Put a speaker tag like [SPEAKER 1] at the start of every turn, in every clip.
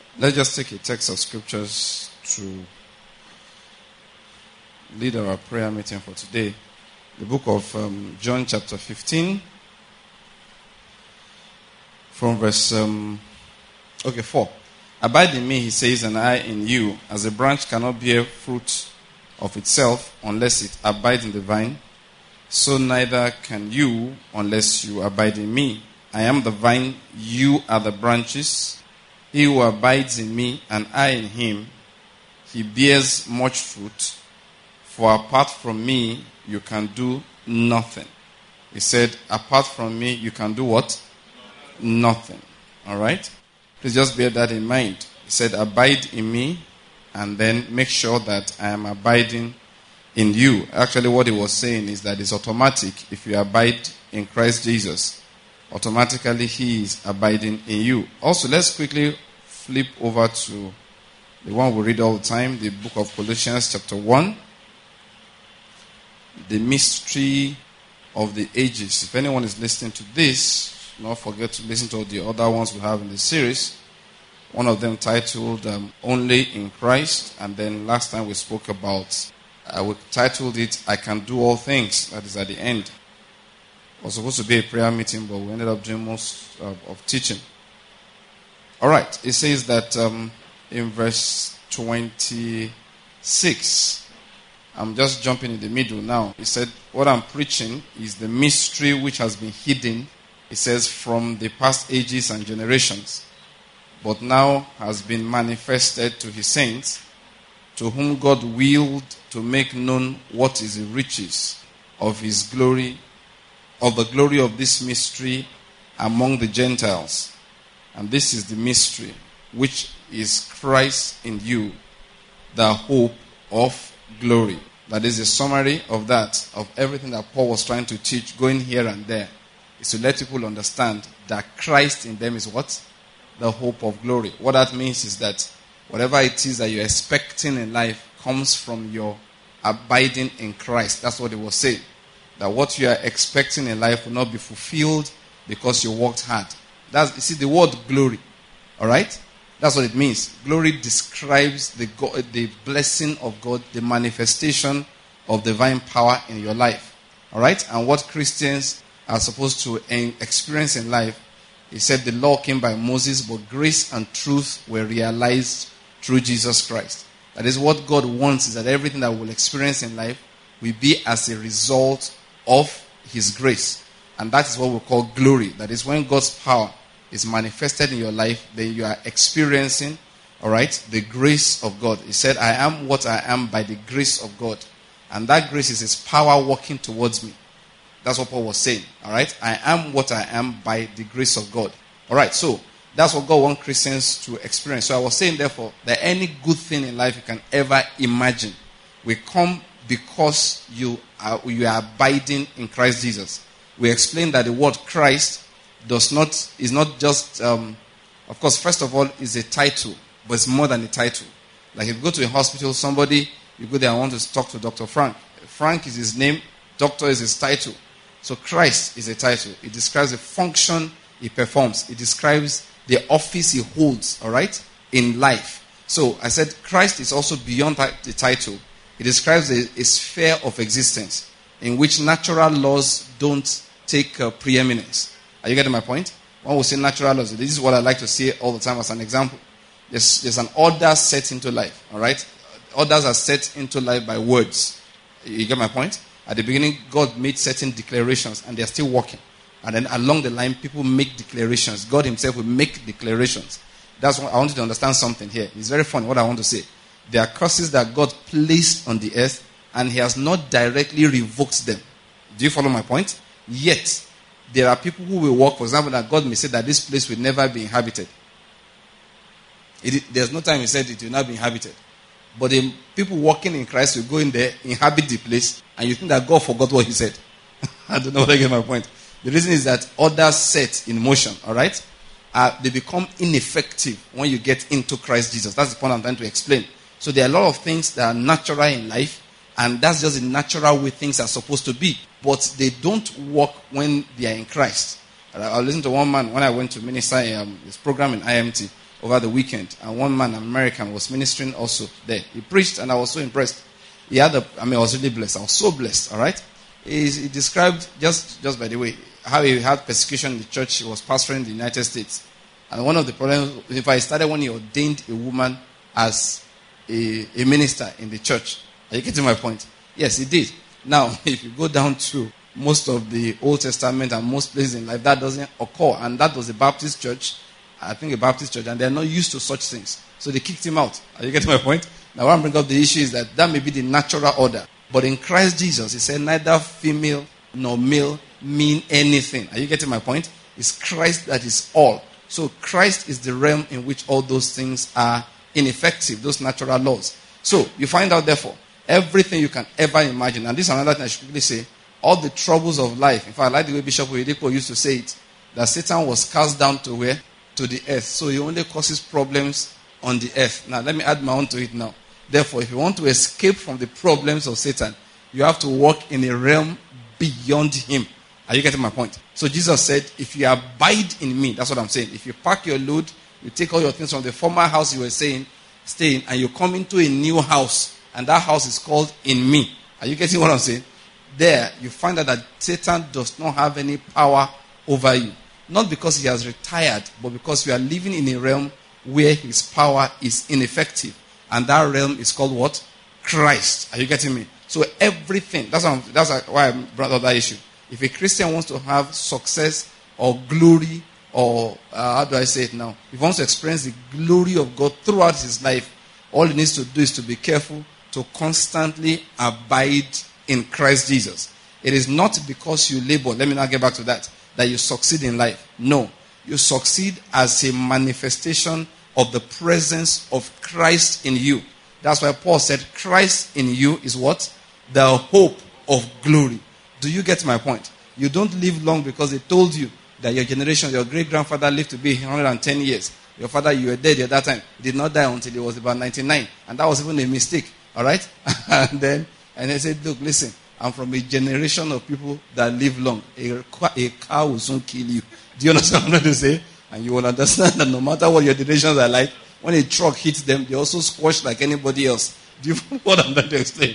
[SPEAKER 1] Let's just take a text of scriptures to lead our prayer meeting for today. The book of John chapter 15 from verse 4. Abide in me, he says, and I in you. As a branch cannot bear fruit of itself unless it abides in the vine, so neither can you unless you abide in me. I am the vine, you are the branches. He who abides in me and I in him, he bears much fruit. For apart from me, you can do nothing. He said, apart from me, you can do what? Nothing. All right? Please just bear that in mind. He said, abide in me, and then make sure that I am abiding in you. Actually, what he was saying is that it's automatic. If you abide in Christ Jesus, automatically he is abiding in you. Also, let's quickly flip over to the one we read all the time, the book of Colossians chapter 1. The mystery of the ages. If anyone is listening to this, don't forget to listen to the other ones we have in the series. One of them titled Only in Christ. And then last time we spoke about, we titled it, I Can Do All Things. That is at the end. It was supposed to be a prayer meeting, but we ended up doing most of teaching. All right. It says that in verse 26, I'm just jumping in the middle now. He said, what I'm preaching is the mystery which has been hidden, it says, from the past ages and generations, but now has been manifested to his saints, to whom God willed to make known what is the riches of his glory, of the glory of this mystery among the Gentiles. And this is the mystery, which is Christ in you, the hope of glory. That is a summary of that, of everything that Paul was trying to teach, going here and there, is to let people understand that Christ in them is what? The hope of glory. What that means is that whatever it is that you're expecting in life comes from your abiding in Christ. That's what he was saying. That what you are expecting in life will not be fulfilled because you worked hard. You see, the word glory, all right? That's what it means. Glory describes the blessing of God, the manifestation of divine power in your life. All right? And what Christians are supposed to experience in life, he said the law came by Moses, but grace and truth were realized through Jesus Christ. That is what God wants, is that everything that we'll experience in life will be as a result of his grace. And that is what we call glory. That is when God's power is manifested in your life, then you are experiencing, all right, the grace of God. He said, I am what I am by the grace of God. And that grace is his power working towards me. That's what Paul was saying, all right? I am what I am by the grace of God. All right, so that's what God wants Christians to experience. So I was saying, therefore, that any good thing in life you can ever imagine will come because you are abiding in Christ Jesus. We explained that the word Christ is not just, of course, first of all, is a title, but it's more than a title. Like if you go to a hospital, you go there and want to talk to Dr. Frank. Frank is his name, doctor is his title. So Christ is a title. It describes the function he performs. It describes the office he holds, all right, in life. So I said Christ is also beyond the title. It describes a sphere of existence in which natural laws don't take preeminence. Are you getting my point? When we say natural laws, this is what I like to say all the time as an example. There's an order set into life, all right? Orders are set into life by words. You get my point? At the beginning, God made certain declarations, and they're still working. And then along the line, people make declarations. God himself will make declarations. That's what I want you to understand something here. It's very funny what I want to say. There are curses that God placed on the earth, and he has not directly revoked them. Do you follow my point? Yet, there are people who will walk, for example, that God may say that this place will never be inhabited. There's no time he said it will not be inhabited. But the people walking in Christ will go in there, inhabit the place, and you think that God forgot what he said. I don't know whether I get my point. The reason is that orders set in motion, all right, they become ineffective when you get into Christ Jesus. That's the point I'm trying to explain. So there are a lot of things that are natural in life, and that's just the natural way things are supposed to be. But they don't work when they are in Christ. I listened to one man when I went to minister this program in IMT. over the weekend. And one man, an American, was ministering also there. He preached, and I was so impressed. I was really blessed. I was so blessed, all right? He described, just by the way, how he had persecution in the church. He was pastoring in the United States. And one of the problems, in fact, he started when he ordained a woman as a minister in the church. Are you getting my point? Yes, he did. Now, if you go down to most of the Old Testament and most places in life, that doesn't occur. And that was a Baptist church, I think a Baptist church, and they're not used to such things. So they kicked him out. Are you getting my point? Now, what I'm bringing up the issue is that may be the natural order. But in Christ Jesus, he said neither female nor male mean anything. Are you getting my point? It's Christ that is all. So Christ is the realm in which all those things are ineffective, those natural laws. So you find out, therefore, everything you can ever imagine. And this is another thing I should quickly say. All the troubles of life. In fact, I like the way Bishop Oyedepo used to say it, that Satan was cast down to where? To the earth. So he only causes problems on the earth. Now, let me add my own to it now. Therefore, if you want to escape from the problems of Satan, you have to walk in a realm beyond him. Are you getting my point? So Jesus said, if you abide in me, that's what I'm saying. If you pack your load, you take all your things from the former house you were staying, and you come into a new house, and that house is called in me. Are you getting what I'm saying? There, you find out that Satan does not have any power over you. Not because he has retired, but because you are living in a realm where his power is ineffective. And that realm is called what? Christ. Are you getting me? So everything, that's why I brought up that issue. If a Christian wants to have success or glory, or how do I say it now? If he wants to experience the glory of God throughout his life, all he needs to do is to be careful to constantly abide in Christ Jesus. It is not because you labor, let me now get back to that you succeed in life. No. You succeed as a manifestation of the presence of Christ in you. That's why Paul said, Christ in you is what? The hope of glory. Do you get my point? You don't live long because they told you that your generation, your great-grandfather lived to be 110 years. Your father, you were dead at that time. He did not die until he was about 99. And that was even a mistake. All right? And they said, look, listen, I'm from a generation of people that live long. A car will soon kill you. Do you understand what I'm trying to say? And you will understand that no matter what your generations are like, when a truck hits them, they also squash like anybody else. Do you know what I'm trying to explain?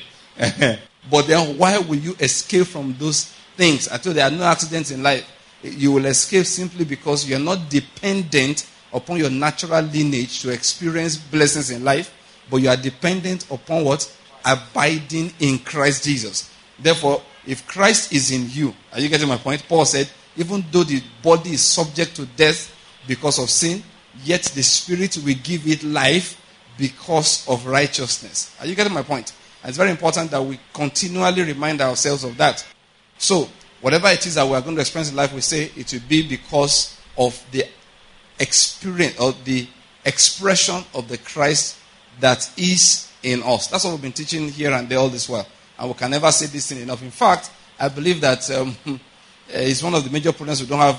[SPEAKER 1] But then why will you escape from those things? I told you there are no accidents in life. You will escape simply because you're not dependent upon your natural lineage to experience blessings in life, but you are dependent upon what? Abiding in Christ Jesus. Therefore, if Christ is in you, are you getting my point? Paul said, even though the body is subject to death because of sin, yet the Spirit will give it life because of righteousness. Are you getting my point? And it's very important that we continually remind ourselves of that. So, whatever it is that we are going to experience in life, we say it will be because of the experience or the expression of the Christ that is in us. That's what we've been teaching here and there all this while. And we can never say this thing enough. In fact, I believe that it's one of the major problems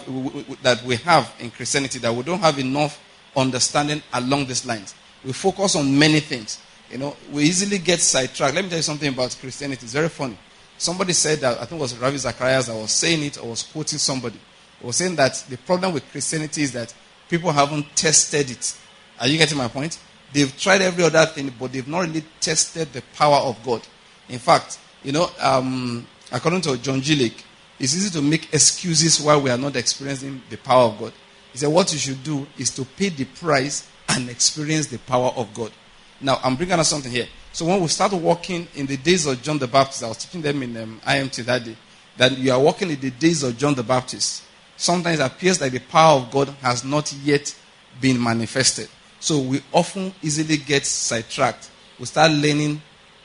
[SPEAKER 1] that we have in Christianity, that we don't have enough understanding along these lines. We focus on many things. You know, we easily get sidetracked. Let me tell you something about Christianity. It's very funny. Somebody said that, I think it was Ravi Zacharias that was saying it, or was quoting somebody. He was saying that the problem with Christianity is that people haven't tested it. Are you getting my point? They've tried every other thing, but they've not really tested the power of God. In fact, you know, according to John G. Lake, it's easy to make excuses why we are not experiencing the power of God. He said what you should do is to pay the price and experience the power of God. Now, I'm bringing us something here. So when we start walking in the days of John the Baptist, I was teaching them in IMT that day, that you are walking in the days of John the Baptist. Sometimes it appears that the power of God has not yet been manifested. So we often easily get sidetracked. We start learning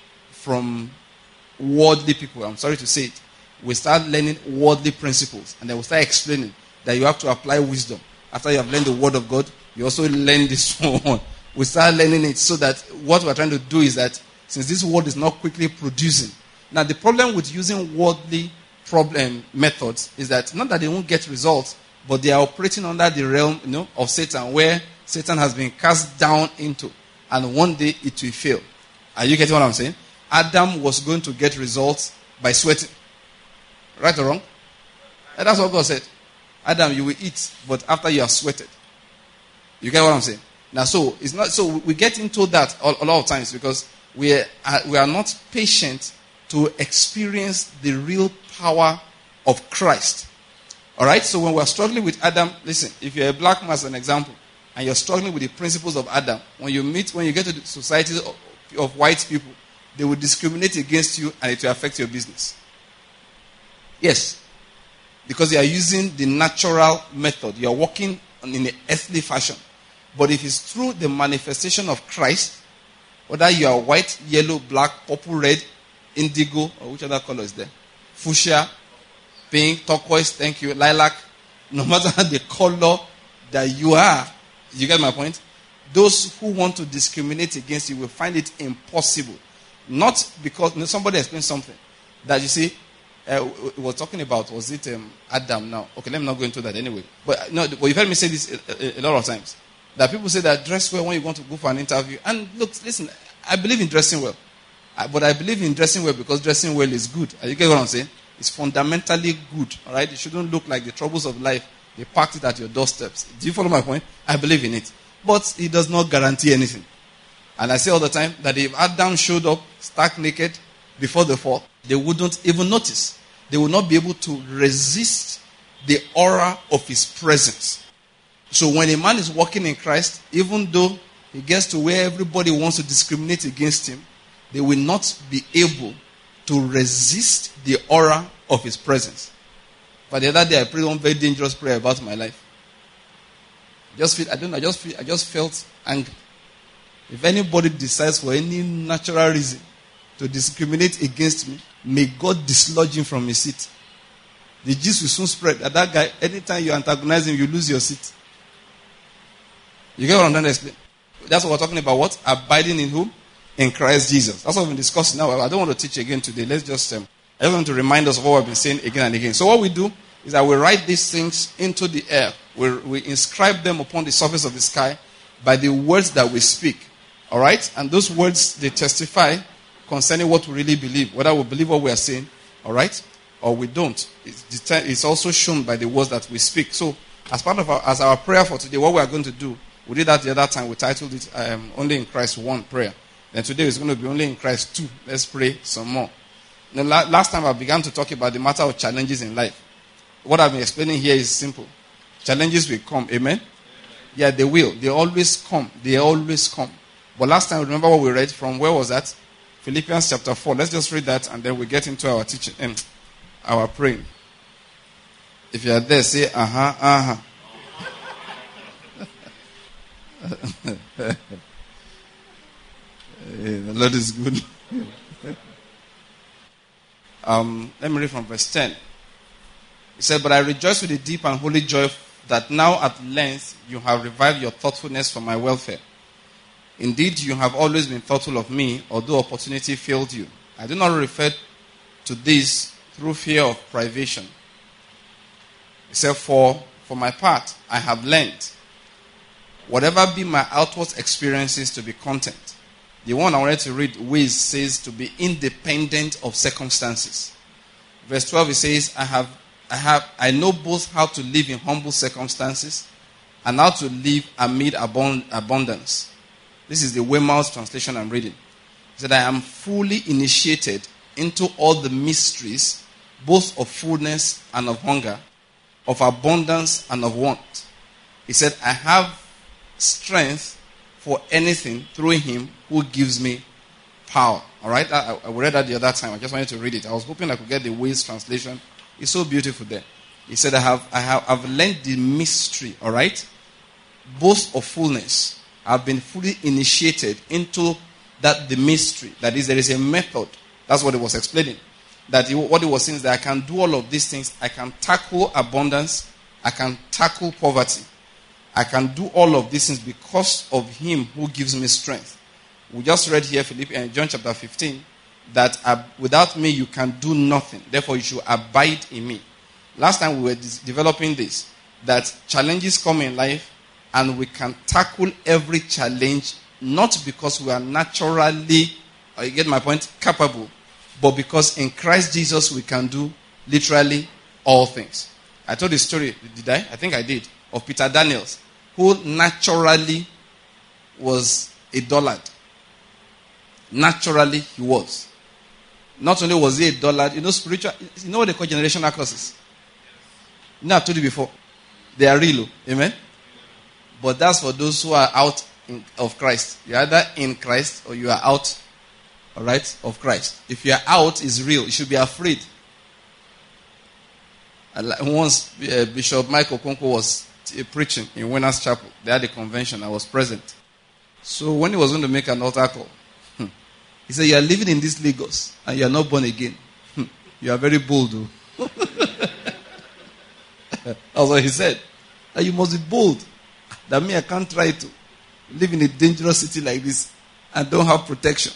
[SPEAKER 1] from worldly people. I'm sorry to say it. We start learning worldly principles. And then we start explaining that you have to apply wisdom. After you have learned the word of God, you also learn this one. We start learning it so that what we're trying to do is that since this world is not quickly producing. Now the problem with using worldly methods is that not that they won't get results, but they are operating under the realm, of Satan, where Satan has been cast down into, and one day it will fail. Are you getting what I'm saying? Adam was going to get results by sweating. Right or wrong? And that's what God said. Adam, you will eat, but after you have sweated. You get what I'm saying? Now, so it's not so we get into that a lot of times because we are not patient to experience the real power of Christ. All right. So when we're struggling with Adam, listen. If you're a black man, as an example, and you're struggling with the principles of Adam, when you get to the society of white people, they will discriminate against you and it will affect your business. Yes. Because they are using the natural method. You are working in an earthly fashion. But if it's through the manifestation of Christ, whether you are white, yellow, black, purple, red, indigo, or which other color is there? Fuchsia, pink, turquoise, thank you, lilac. No matter the color that you are, you get my point? Those who want to discriminate against you will find it impossible. Not because somebody explained something that you see, we were talking about, was it Adam now? Okay, let me not go into that anyway. But no, but you've heard me say this a lot of times. That people say that dress well when you want to go for an interview. And look, listen, I believe in dressing well. But I believe in dressing well because dressing well is good. You get what I'm saying? It's fundamentally good. All right? It shouldn't look like the troubles of life. They packed it at your doorsteps. Do you follow my point? I believe in it. But it does not guarantee anything. And I say all the time that if Adam showed up stark naked before the fall, they wouldn't even notice. They would not be able to resist the aura of his presence. So when a man is walking in Christ, even though he gets to where everybody wants to discriminate against him, they will not be able to resist the aura of his presence. But the other day I prayed one very dangerous prayer about my life. I just felt angry. If anybody decides for any natural reason to discriminate against me, may God dislodge him from his seat. The gist will soon spread. That guy, anytime you antagonize him, you lose your seat. You get what I'm trying to explain? That's what we're talking about. What? Abiding in whom? In Christ Jesus. That's what we're discussing now. I don't want to teach again today. Let's just, I just want to remind us of what we've been saying again and again. So what we do is that we write these things into the air. We inscribe them upon the surface of the sky by the words that we speak. All right? And those words, they testify concerning what we really believe. Whether we believe what we are saying, all right, or we don't. It's also shown by the words that we speak. So as part of our prayer for today, what we are going to do, we did that the other time. We titled it Only in Christ 1 prayer. And today it's going to be Only in Christ 2. Let's pray some more. Now, last time I began to talk about the matter of challenges in life. What I've been explaining here is simple. Challenges will come. Amen? Yeah, they will. They always come. They always come. But last time, remember what we read from? Where was that? Philippians chapter 4. Let's just read that and then we get into our teaching and our praying. If you are there, say, the Lord is good. Let me read from verse 10. He said, "But I rejoice with a deep and holy joy that now at length you have revived your thoughtfulness for my welfare. Indeed, you have always been thoughtful of me, although opportunity failed you. I do not refer to this through fear of privation. He said, for my part, I have learned, whatever be my outward experiences, to be content." The one I wanted to read, Wiz, says to be independent of circumstances. Verse 12, it says, I know both how to live in humble circumstances and how to live amid abundance. This is the Weymouth translation I'm reading. He said, I am fully initiated into all the mysteries, both of fullness and of hunger, of abundance and of want. He said, I have strength for anything through him who gives me power. All right? I read that the other time. I just wanted to read it. I was hoping I could get the Ways translation. It's so beautiful there. He said, I've learned the mystery, all right? Both of fullness. I've been fully initiated into the mystery. That is, there is a method. That's what he was explaining. What he was saying is that I can do all of these things. I can tackle abundance. I can tackle poverty. I can do all of these things because of him who gives me strength. We just read here, John chapter 15, that without me you can do nothing. Therefore you should abide in me. Last time we were developing this, that challenges come in life and we can tackle every challenge not because we are naturally, you get my point, capable, but because in Christ Jesus we can do literally all things. I told the story, did I? I think I did, of Peter Daniels, who naturally was a dullard. Naturally, he was. Not only was he a dullard, spiritual, what they call generational curses? I've told you before. They are real. Amen? But that's for those who are out of Christ. You're either in Christ or you are out, all right, of Christ. If you are out, it's real. You should be afraid. Once Bishop Michael Okonkwo was preaching in Winners Chapel, they had a convention. I was present. So when he was going to make an altar call, he said, you are living in this Lagos and you are not born again. You are very bold, though. That's what he said. That you must be bold. That me, I can't try to live in a dangerous city like this and don't have protection.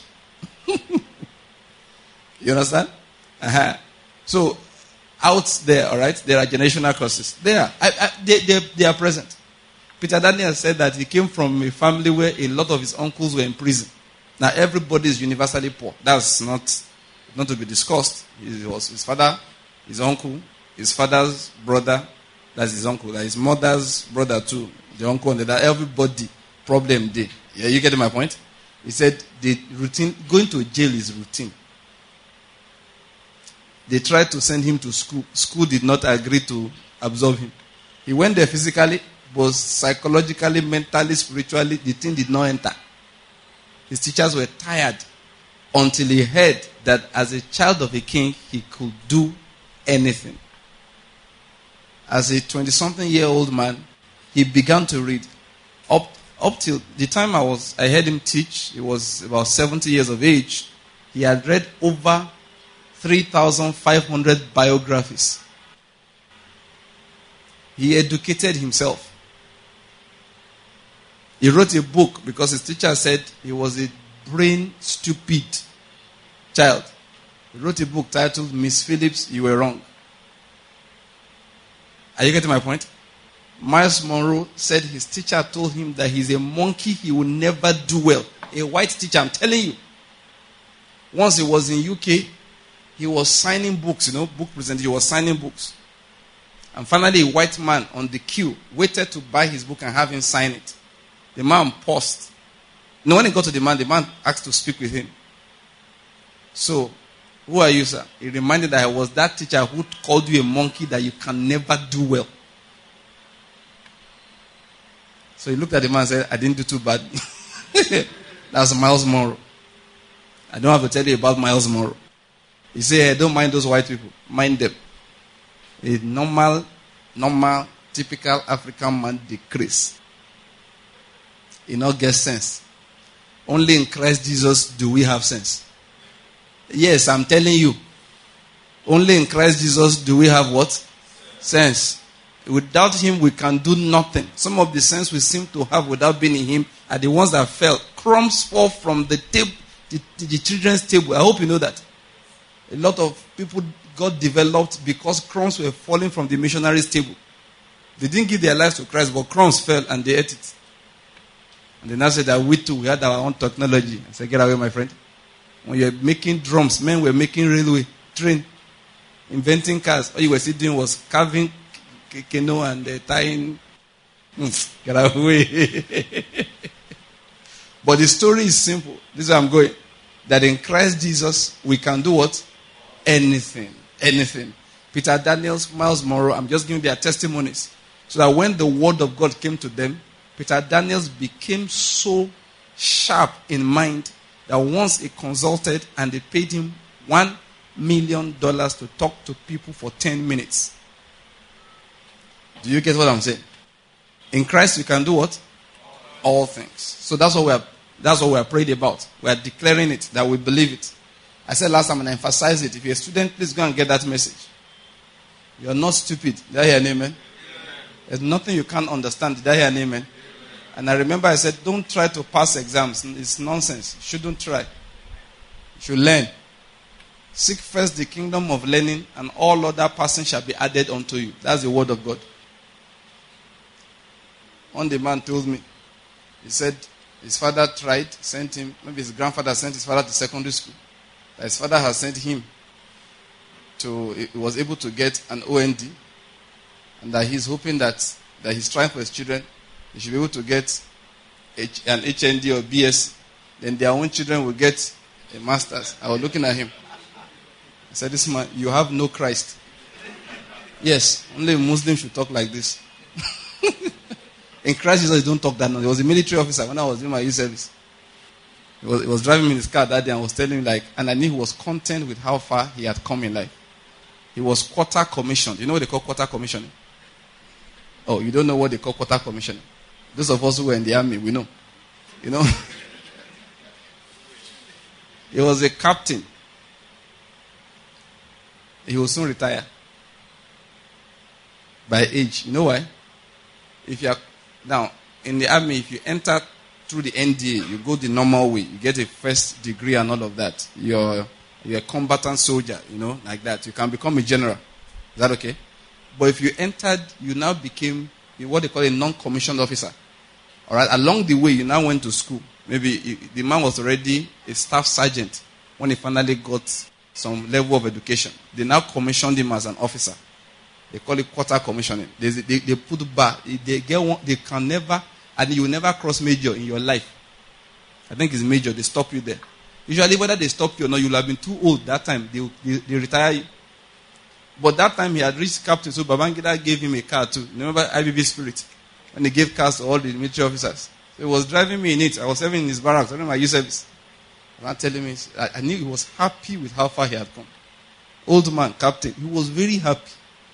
[SPEAKER 1] You understand? So, out there, all right, there are generational curses. They are present. Peter Daniel said that he came from a family where a lot of his uncles were in prison. Now, everybody is universally poor. That's not to be discussed. It was his father, his uncle, his father's brother, that's his uncle, that's his mother's brother too, the uncle, and that everybody problem day. Yeah, you get my point? He said the routine, going to jail is routine. They tried to send him to school. School did not agree to absorb him. He went there physically, but psychologically, mentally, spiritually, the thing did not enter. His teachers were tired until he heard that as a child of a king, he could do anything. As a 20-something-year-old man, he began to read. Up till the time I heard him teach, he was about 70 years of age. He had read over 3,500 biographies. He educated himself. He wrote a book because his teacher said he was a brain stupid child. He wrote a book titled Miss Phillips, You Were Wrong. Are you getting my point? Miles Monroe said his teacher told him that he's a monkey, he will never do well. A white teacher, I'm telling you. Once he was in UK, he was signing books, book presentation, he was signing books. And finally, a white man on the queue waited to buy his book and have him sign it. The man paused. When he got to the man asked to speak with him. So, who are you, sir? He reminded that I was that teacher who called you a monkey that you can never do well. So he looked at the man and said, I didn't do too bad. That's Miles Monroe. I don't have to tell you about Miles Monroe. He said, hey, don't mind those white people. Mind them. A normal, typical African man decrease. He not get sense. Only in Christ Jesus do we have sense. Yes, I'm telling you. Only in Christ Jesus do we have what? Sense. Without him, we can do nothing. Some of the sense we seem to have without being in him are the ones that fell. Crumbs fall from the table, the children's table. I hope you know that. A lot of people got developed because crumbs were falling from the missionaries' table. They didn't give their lives to Christ, but crumbs fell and they ate it. And then I said that we too, we had our own technology. I said, get away, my friend. When you're making drums, men were making railway, train, inventing cars. All you were still doing was carving canoe and tying. Get away. But the story is simple. This is where I'm going. That in Christ Jesus, we can do what? Anything. Anything. Peter Daniels, Miles Monroe, I'm just giving their testimonies. So that when the word of God came to them, Peter Daniels became so sharp in mind that once he consulted and they paid him $1 million to talk to people for 10 minutes. Do you get what I'm saying? In Christ, we can do what? All things. So that's what we are prayed about. We are declaring it, that we believe it. I said last time and I emphasize it. If you're a student, please go and get that message. You're not stupid. Did I hear an amen? There's nothing you can't understand. Did I hear an amen? And I remember I said, don't try to pass exams. It's nonsense. You shouldn't try. You should learn. Seek first the kingdom of learning, and all other passing shall be added unto you. That's the word of God. One day man told me, he said his father tried, sent him, maybe his grandfather sent his father to secondary school. That his father has sent him he was able to get an OND, and that he's hoping that he's trying for his children, he should be able to get an HND or BS, then their own children will get a master's. I was looking at him. I said, this man, you have no Christ. Yes, only a Muslim should talk like this. In Christ Jesus, don't talk that. No. He was a military officer when I was doing my youth service. He was driving me in his car that day and was telling me and I knew he was content with how far he had come in life. He was quarter commissioned. You know what they call quarter commissioning? Oh, you don't know what they call quarter commissioning? Those of us who were in the army, we know. You know? He was a captain. He will soon retire. By age. You know why? If you are now in the army, if you enter through the NDA, you go the normal way. You get a first degree and all of that. You're a combatant soldier, like that. You can become a general. Is that okay? But if you entered, you now became what they call a non-commissioned officer. All right. Along the way, you now went to school. Maybe the man was already a staff sergeant when he finally got some level of education. They now commissioned him as an officer. They call it quarter commissioning. They put bar. They can never, and you will never cross major in your life. I think it's major. They stop you there. Usually, whether they stop you or not, you'll have been too old that time. They retire you. But that time he had reached captain, so Babangida gave him a car too. Remember IBB Spirit? When they gave cars to all the military officers. So he was driving me in it. I was serving in his barracks. I don't know my youth service. And telling me, I knew he was happy with how far he had come. Old man, captain, he was very happy.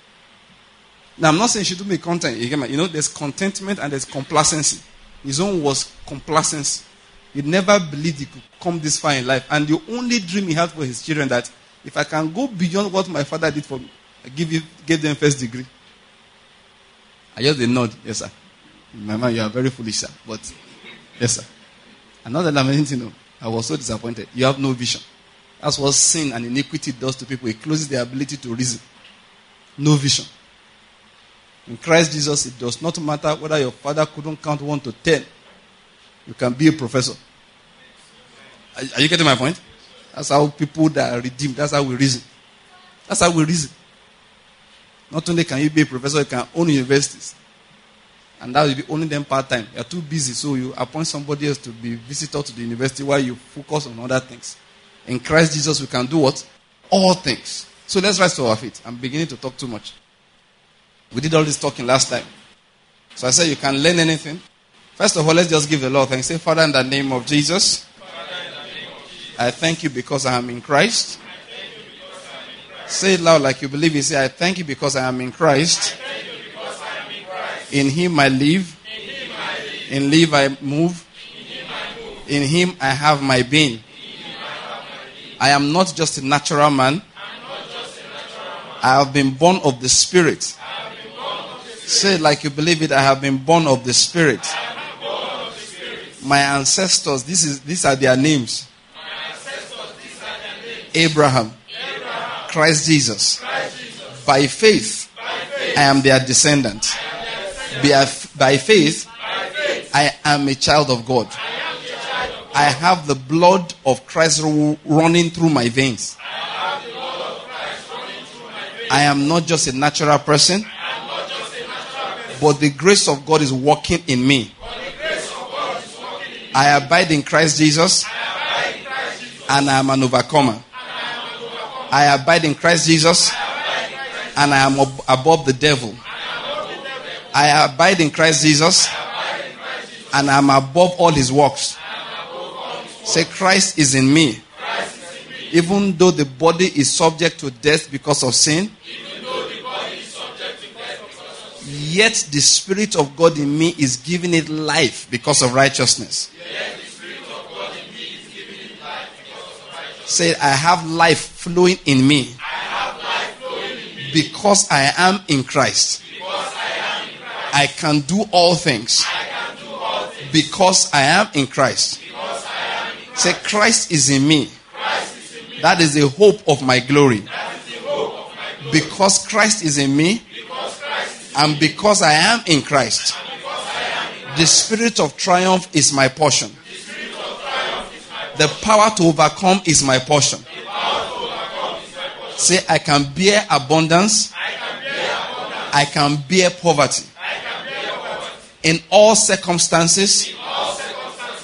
[SPEAKER 1] Now, I'm not saying you should make content. There's contentment and there's complacency. His own was complacency. He never believed he could come this far in life. And the only dream he had for his children that if I can go beyond what my father did for me, I give them first degree. I just nod. Yes, sir. My man, you are very foolish, sir. But, yes, sir. Another lamenting, I was so disappointed. You have no vision. That's what sin and iniquity does to people. It closes their ability to reason. No vision. In Christ Jesus, it does not matter whether your father couldn't count 1 to 10. You can be a professor. Are you getting my point? That's how people that are redeemed, that's how we reason. That's how we reason. Not only can you be a professor, you can own universities. And that will be only them part-time. You're too busy, so you appoint somebody else to be visitor to the university while you focus on other things. In Christ Jesus, we can do what? All things. So let's rise to our feet. I'm beginning to talk too much. We did all this talking last time. So I said you can learn anything. First of all, let's just give the Lord thanks. Say, Father, in the name of Jesus, I thank you because I am in Christ. Say it loud like you believe it. Say, I thank you because I am in Christ. In him I live. In live I move. In him I have my being. I am not just a natural man. I have been born of the Spirit. Say it like you believe it. I have been born of the Spirit. My ancestors, these are their names. Abraham. Christ Jesus. By faith, I am their descendant. By faith, I am a child of God. I have the blood of Christ running through my veins. I am not just a natural person, but the grace of God is working in me. I abide in Christ Jesus, and I am an overcomer. I abide in Christ Jesus, and I am above the devil. I abide in Christ Jesus, and I am above all his works. Say, Christ is in me. Even though the body is subject to death because of sin, yet the Spirit of God in me is giving it life because of righteousness. Say, I have life flowing in me because I am in Christ. I can do all things because I am in Christ. Say, Christ is in me. That is the hope of my glory. Because Christ is in me, and because I am in Christ, the spirit of triumph is my portion. The power to overcome is my portion. Say, I can bear abundance. I can bear poverty. In all circumstances,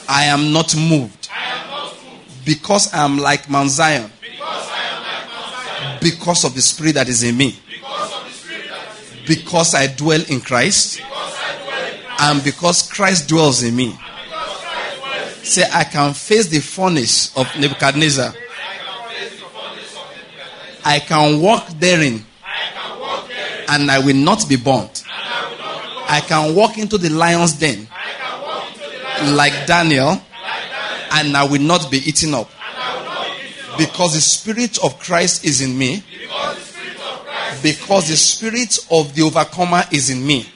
[SPEAKER 1] I am not moved. Because I am like Mount Zion. Because of the Spirit that is in me. Because I dwell in Christ. And because Christ dwells in me. Say, I can face the furnace of Nebuchadnezzar. I can walk therein. And I will not be burnt. I can walk into the lion's den. Like Daniel. And I will not be eaten up. Because the Spirit of Christ is in me. Because the Spirit of the overcomer is in me.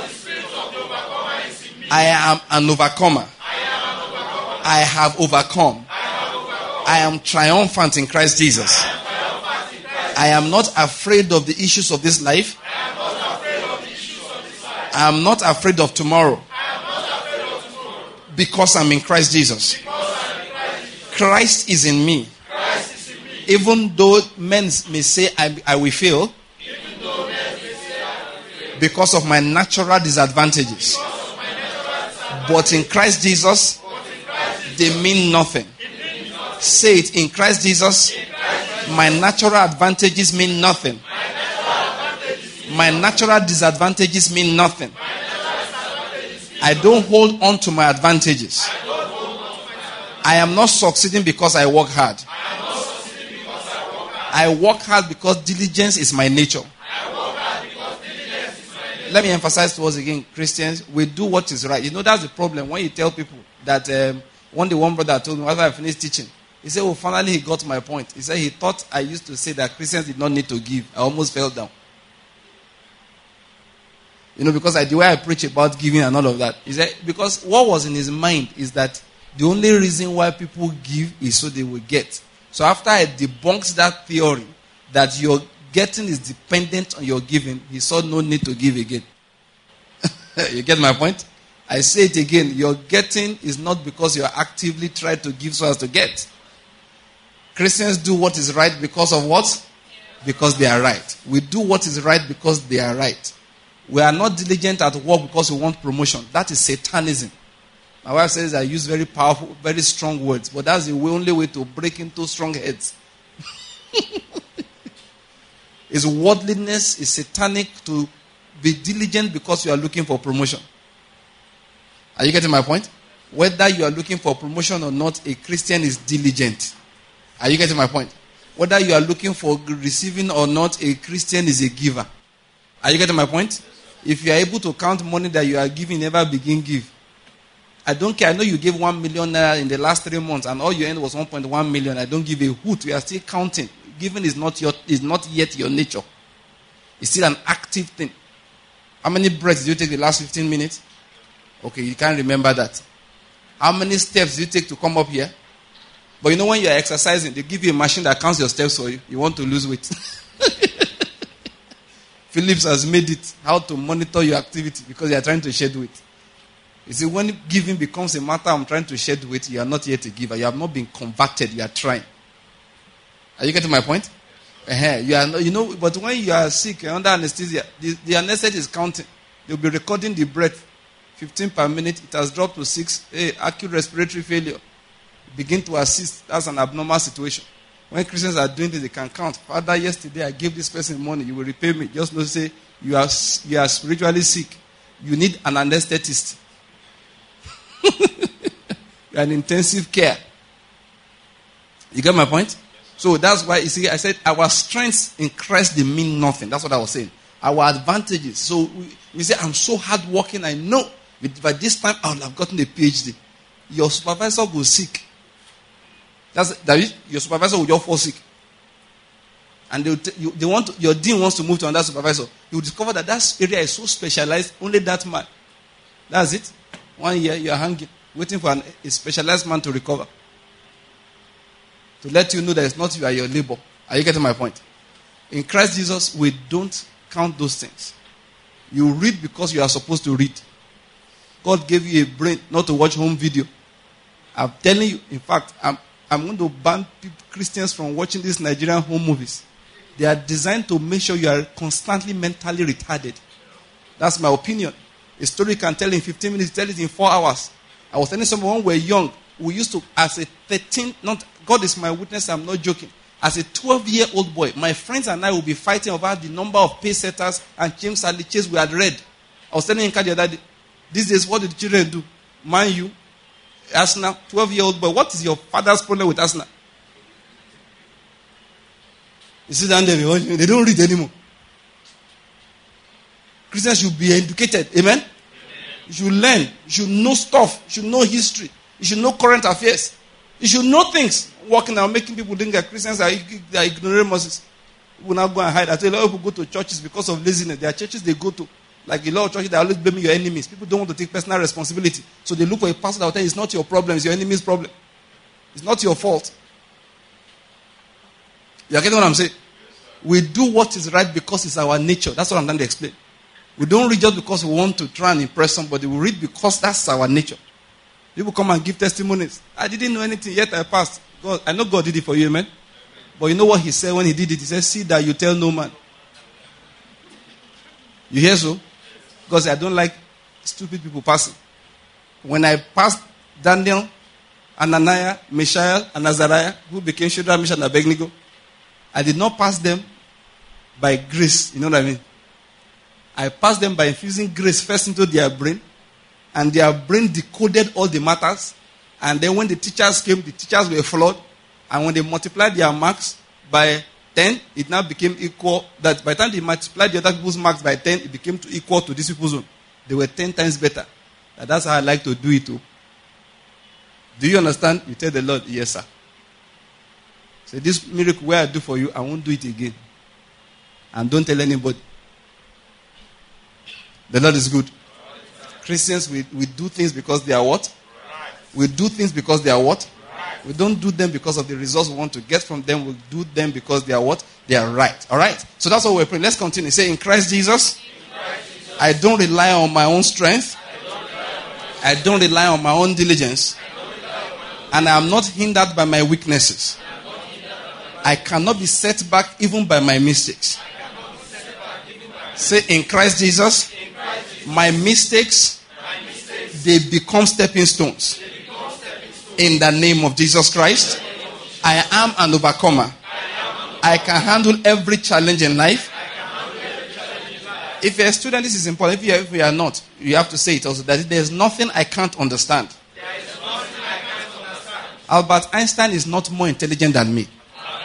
[SPEAKER 1] I am an overcomer. I have overcome. I am triumphant in Christ Jesus. I am not afraid of the issues of this life. I am not afraid of tomorrow. Because I'm in Christ Jesus. Christ is in me. Even though men may say I will fail. Because of my natural disadvantages. But in Christ Jesus, they mean nothing. Say it, in Christ Jesus, my natural advantages mean nothing. My natural disadvantages mean nothing. I don't hold on to my advantages. I am not succeeding because I work hard. I work hard because diligence is my nature. Let me emphasize to us again, Christians, we do what is right. You know, that's the problem. When you tell people that, one day one brother told me after I finished teaching, he said, oh, finally he got my point. He said he thought I used to say that Christians did not need to give. I almost fell down. You know, because the way I preach about giving and all of that. He said, because what was in his mind is that the only reason why people give is so they will get. So after I debunked that theory, that your getting is dependent on your giving, he saw no need to give again. You get my point? I say it again. Your getting is not because you are actively trying to give so as to get. Christians do what is right because of what? Because they are right. We do what is right because they are right. We are not diligent at work because we want promotion. That is Satanism. My wife says I use very powerful, very strong words, but that's the only way to break into strong heads. Is worldliness, is satanic to be diligent because you are looking for promotion. Are you getting my point? Whether you are looking for promotion or not, a Christian is diligent. Are you getting my point? Whether you are looking for receiving or not, a Christian is a giver. Are you getting my point? If you are able to count money that you are giving, never begin give. I don't care. I know you gave 1 million naira in the last 3 months and all you earned was 1.1 million. I don't give a hoot. We are still counting. Giving is not yet your nature. It's still an active thing. How many breaths did you take the last 15 minutes? Okay, you can't remember that. How many steps did you take to come up here? But you know when you are exercising, they give you a machine that counts your steps for you. You want to lose weight. Phillips has made it how to monitor your activity because you are trying to shed weight. You see, when giving becomes a matter, I'm trying to shed weight, you are not yet a giver. You have not been converted. You are trying. Are you getting my point? You are not, but when you are sick under anesthesia, the anesthetist is counting. They'll be recording the breath. 15 per minute. It has dropped to 6. Acute respiratory failure. Begin to assist. That's an abnormal situation. When Christians are doing this, they can count. Father, yesterday I gave this person money. You will repay me. Just not say you are spiritually sick. You need an anesthetist. You are in intensive care. You get my point? So that's why, you see, I said our strengths in Christ, they mean nothing. That's what I was saying. Our advantages. So we say, I'm so hardworking, I know. By this time, I would have gotten a PhD. Your supervisor will sick. Your supervisor will just fall sick. And your dean wants to move to another supervisor. You will discover that area is so specialized, only that man. That's it. 1 year, you are hanging, waiting for a specialized man to recover. To let you know that it's not you, are your labor. Are you getting my point? In Christ Jesus, we don't count those things. You read because you are supposed to read. God gave you a brain not to watch home video. I'm telling you, in fact, I'm going to ban Christians from watching these Nigerian home movies. They are designed to make sure you are constantly mentally retarded. That's my opinion. A story you can tell in 15 minutes, tell it in 4 hours.
[SPEAKER 2] I was telling someone when we were young, we used to, as a 13, God is my witness, I'm not joking. As a 12-year-old boy, my friends and I will be fighting over the number of pace setters and James Hadley Chase we had read. I was telling Inka the other day, these days, what do the children do? Man, you, Arsenal, 12-year-old boy, what is your father's problem with Arsenal? You sit down there, they don't read anymore. Christians should be educated. Amen? You should learn. You should know stuff. You should know history. You should know current affairs. You should know things. Walking and making people think that Christians are ignoramuses. People now go and hide. I tell you, a lot of people go to churches because of laziness. There are churches they go to. Like a lot of churches, they always blame your enemies. People don't want to take personal responsibility. So they look for a pastor that will tell you it's not your problem, it's your enemy's problem. It's not your fault. You are getting what I'm saying? We do what is right because it's our nature. That's what I'm trying to explain. We don't read just because we want to try and impress somebody. We read because that's our nature. People come and give testimonies. I didn't know anything, yet I passed. God, I know God did it for you, amen? But you know what he said when he did it? He said, see that you tell no man. You hear so? Because I don't like stupid people passing. When I passed Daniel, Ananiah, Mishael, and Azariah, who became Shadrach, Meshach, and Abednego, I did not pass them by grace. You know what I mean? I passed them by infusing grace first into their brain, and their brain decoded all the matters. And then when the teachers came, the teachers were flawed. And when they multiplied their marks by 10, it now became equal. That by the time they multiplied the other people's marks by 10, it became equal to these people's own. They were 10 times better. That's how I like to do it too. Do you understand? You tell the Lord, yes, sir. Say, this miracle where I do for you, I won't do it again. And don't tell anybody. The Lord is good. Christians, we do things because they are what? We do things because they are what? We don't do them because of the results we want to get from them. We do them because they are what? They are right. All right? So that's what we're praying. Let's continue. Say, in Christ Jesus, I don't rely on my own strength. I don't rely on my own diligence. And I am not hindered by my weaknesses. I cannot be set back even by my mistakes. Say, in Christ Jesus, my mistakes, they become stepping stones. In the name of Jesus Christ, I am an overcomer. I can handle every challenge in life. If you're a student, this is important. If you are not, you have to say it also, that there's nothing I can't understand. Albert Einstein is not more intelligent than me.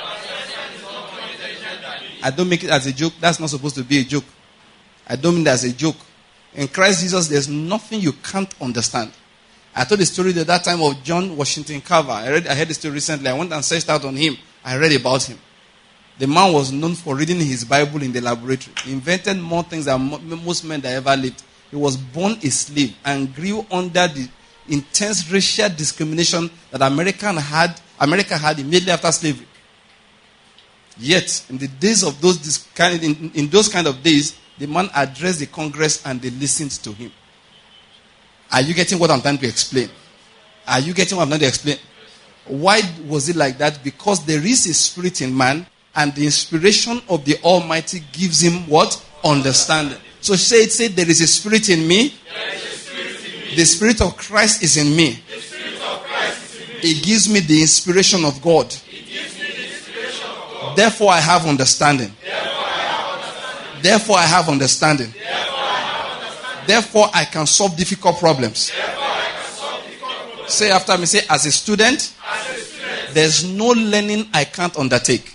[SPEAKER 2] I don't make it as a joke. That's not supposed to be a joke. I don't mean that as a joke. In Christ Jesus, there's nothing you can't understand. I told the story at that time of John Washington Carver. I heard the story recently. I went and searched out on him. I read about him. The man was known for reading his Bible in the laboratory. He invented more things than most men that ever lived. He was born a slave and grew under the intense racial discrimination that America had immediately after slavery. Yet, in the days of those kind of days, the man addressed the Congress and they listened to him. Are you getting what I'm trying to explain? Are you getting what I'm trying to explain? Why was it like that? Because there is a spirit in man, and the inspiration of the Almighty gives him what? Understanding. So say there is a spirit in me. The Spirit of Christ is in me. It gives me the inspiration of God. Therefore I have understanding. Therefore I have understanding. Therefore I can solve difficult problems. Say after me, say, as a student, there's no learning I can't undertake.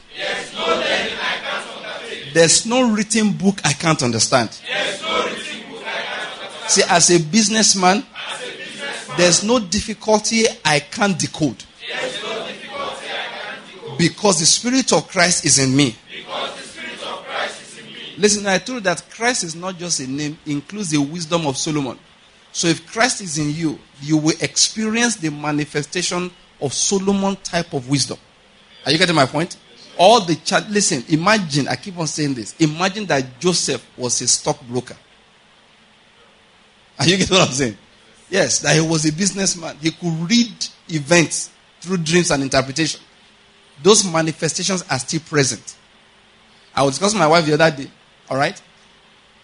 [SPEAKER 2] There's no written book I can't understand. See, as a businessman, there's no difficulty I can't decode. Because the Spirit of Christ is in me. Listen, I told you that Christ is not just a name, it includes the wisdom of Solomon. So if Christ is in you, you will experience the manifestation of Solomon type of wisdom. Are you getting my point? Listen, imagine, I keep on saying this. Imagine that Joseph was a stockbroker. Are you getting what I'm saying? Yes, that he was a businessman. He could read events through dreams and interpretation. Those manifestations are still present. I was discussing with my wife the other day. All right?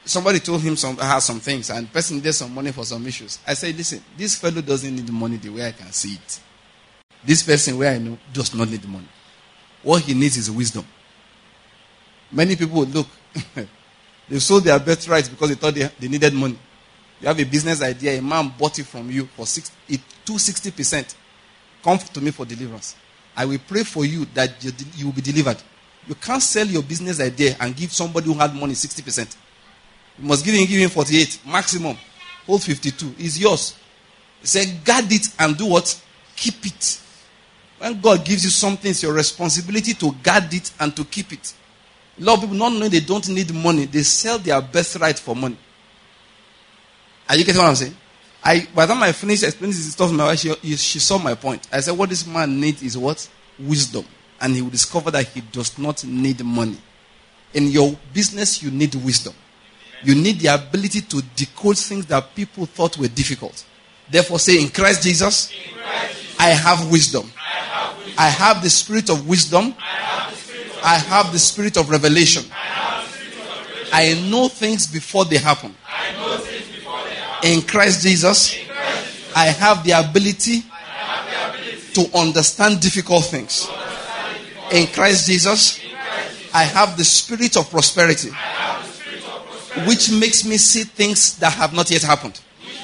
[SPEAKER 2] somebody told him had some things, and the person needed some money for some issues. I said, listen, this fellow doesn't need the money the way I can see it. This person, where I know, does not need the money. What he needs is wisdom. Many people look, they sold their birthright because they thought they needed money. You have a business idea, a man bought it from you for 260%. Come to me for deliverance. I will pray for you that you will be delivered. You can't sell your business idea and give somebody who had money 60%. You must give him 48 maximum. Hold 52. It's yours. He said, guard it and do what? Keep it. When God gives you something, it's your responsibility to guard it and to keep it. A lot of people not knowing they don't need money. They sell their birthright for money. Are you getting what I'm saying? By the time I finished explaining this stuff to my wife, she saw my point. I said, what this man needs is what? Wisdom. And he will discover that he does not need money. In your business, you need wisdom. You need the ability to decode things that people thought were difficult. Therefore, say, in Christ Jesus, I have wisdom. I have the spirit of wisdom. I have the spirit of revelation. I know things before they happen. In Christ Jesus, I have the ability to understand difficult things. In Christ Jesus, I have the spirit of prosperity, which makes me see things that have not yet happened.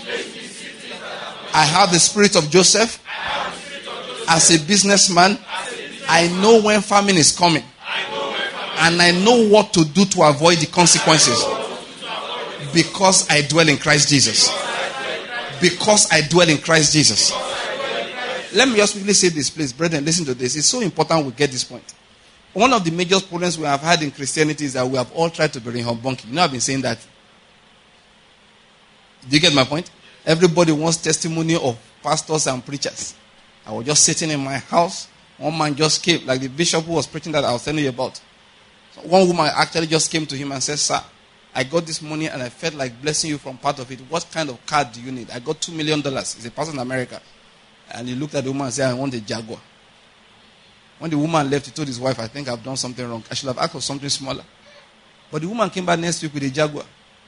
[SPEAKER 2] I have the spirit of Joseph. As a businessman, I know when famine is coming. And I know what to do to avoid the consequences. Because I dwell in Christ Jesus. Because I dwell in Christ Jesus. Let me just quickly say this, please. Brethren, listen to this. It's so important we get this point. One of the major problems we have had in Christianity is that we have all tried to be rehombunky. You know, I've been saying that. Do you get my point? Everybody wants testimony of pastors and preachers. I was just sitting in my house. One man just came, like the bishop who was preaching that I was telling you about. So one woman actually just came to him and said, sir, I got this money and I felt like blessing you from part of it. What kind of car do you need? I got $2 million. He's a pastor in America. And he looked at the woman and said, I want a Jaguar. When the woman left, he told his wife, I think I've done something wrong. I should have asked for something smaller. But the woman came back next week with a Jaguar.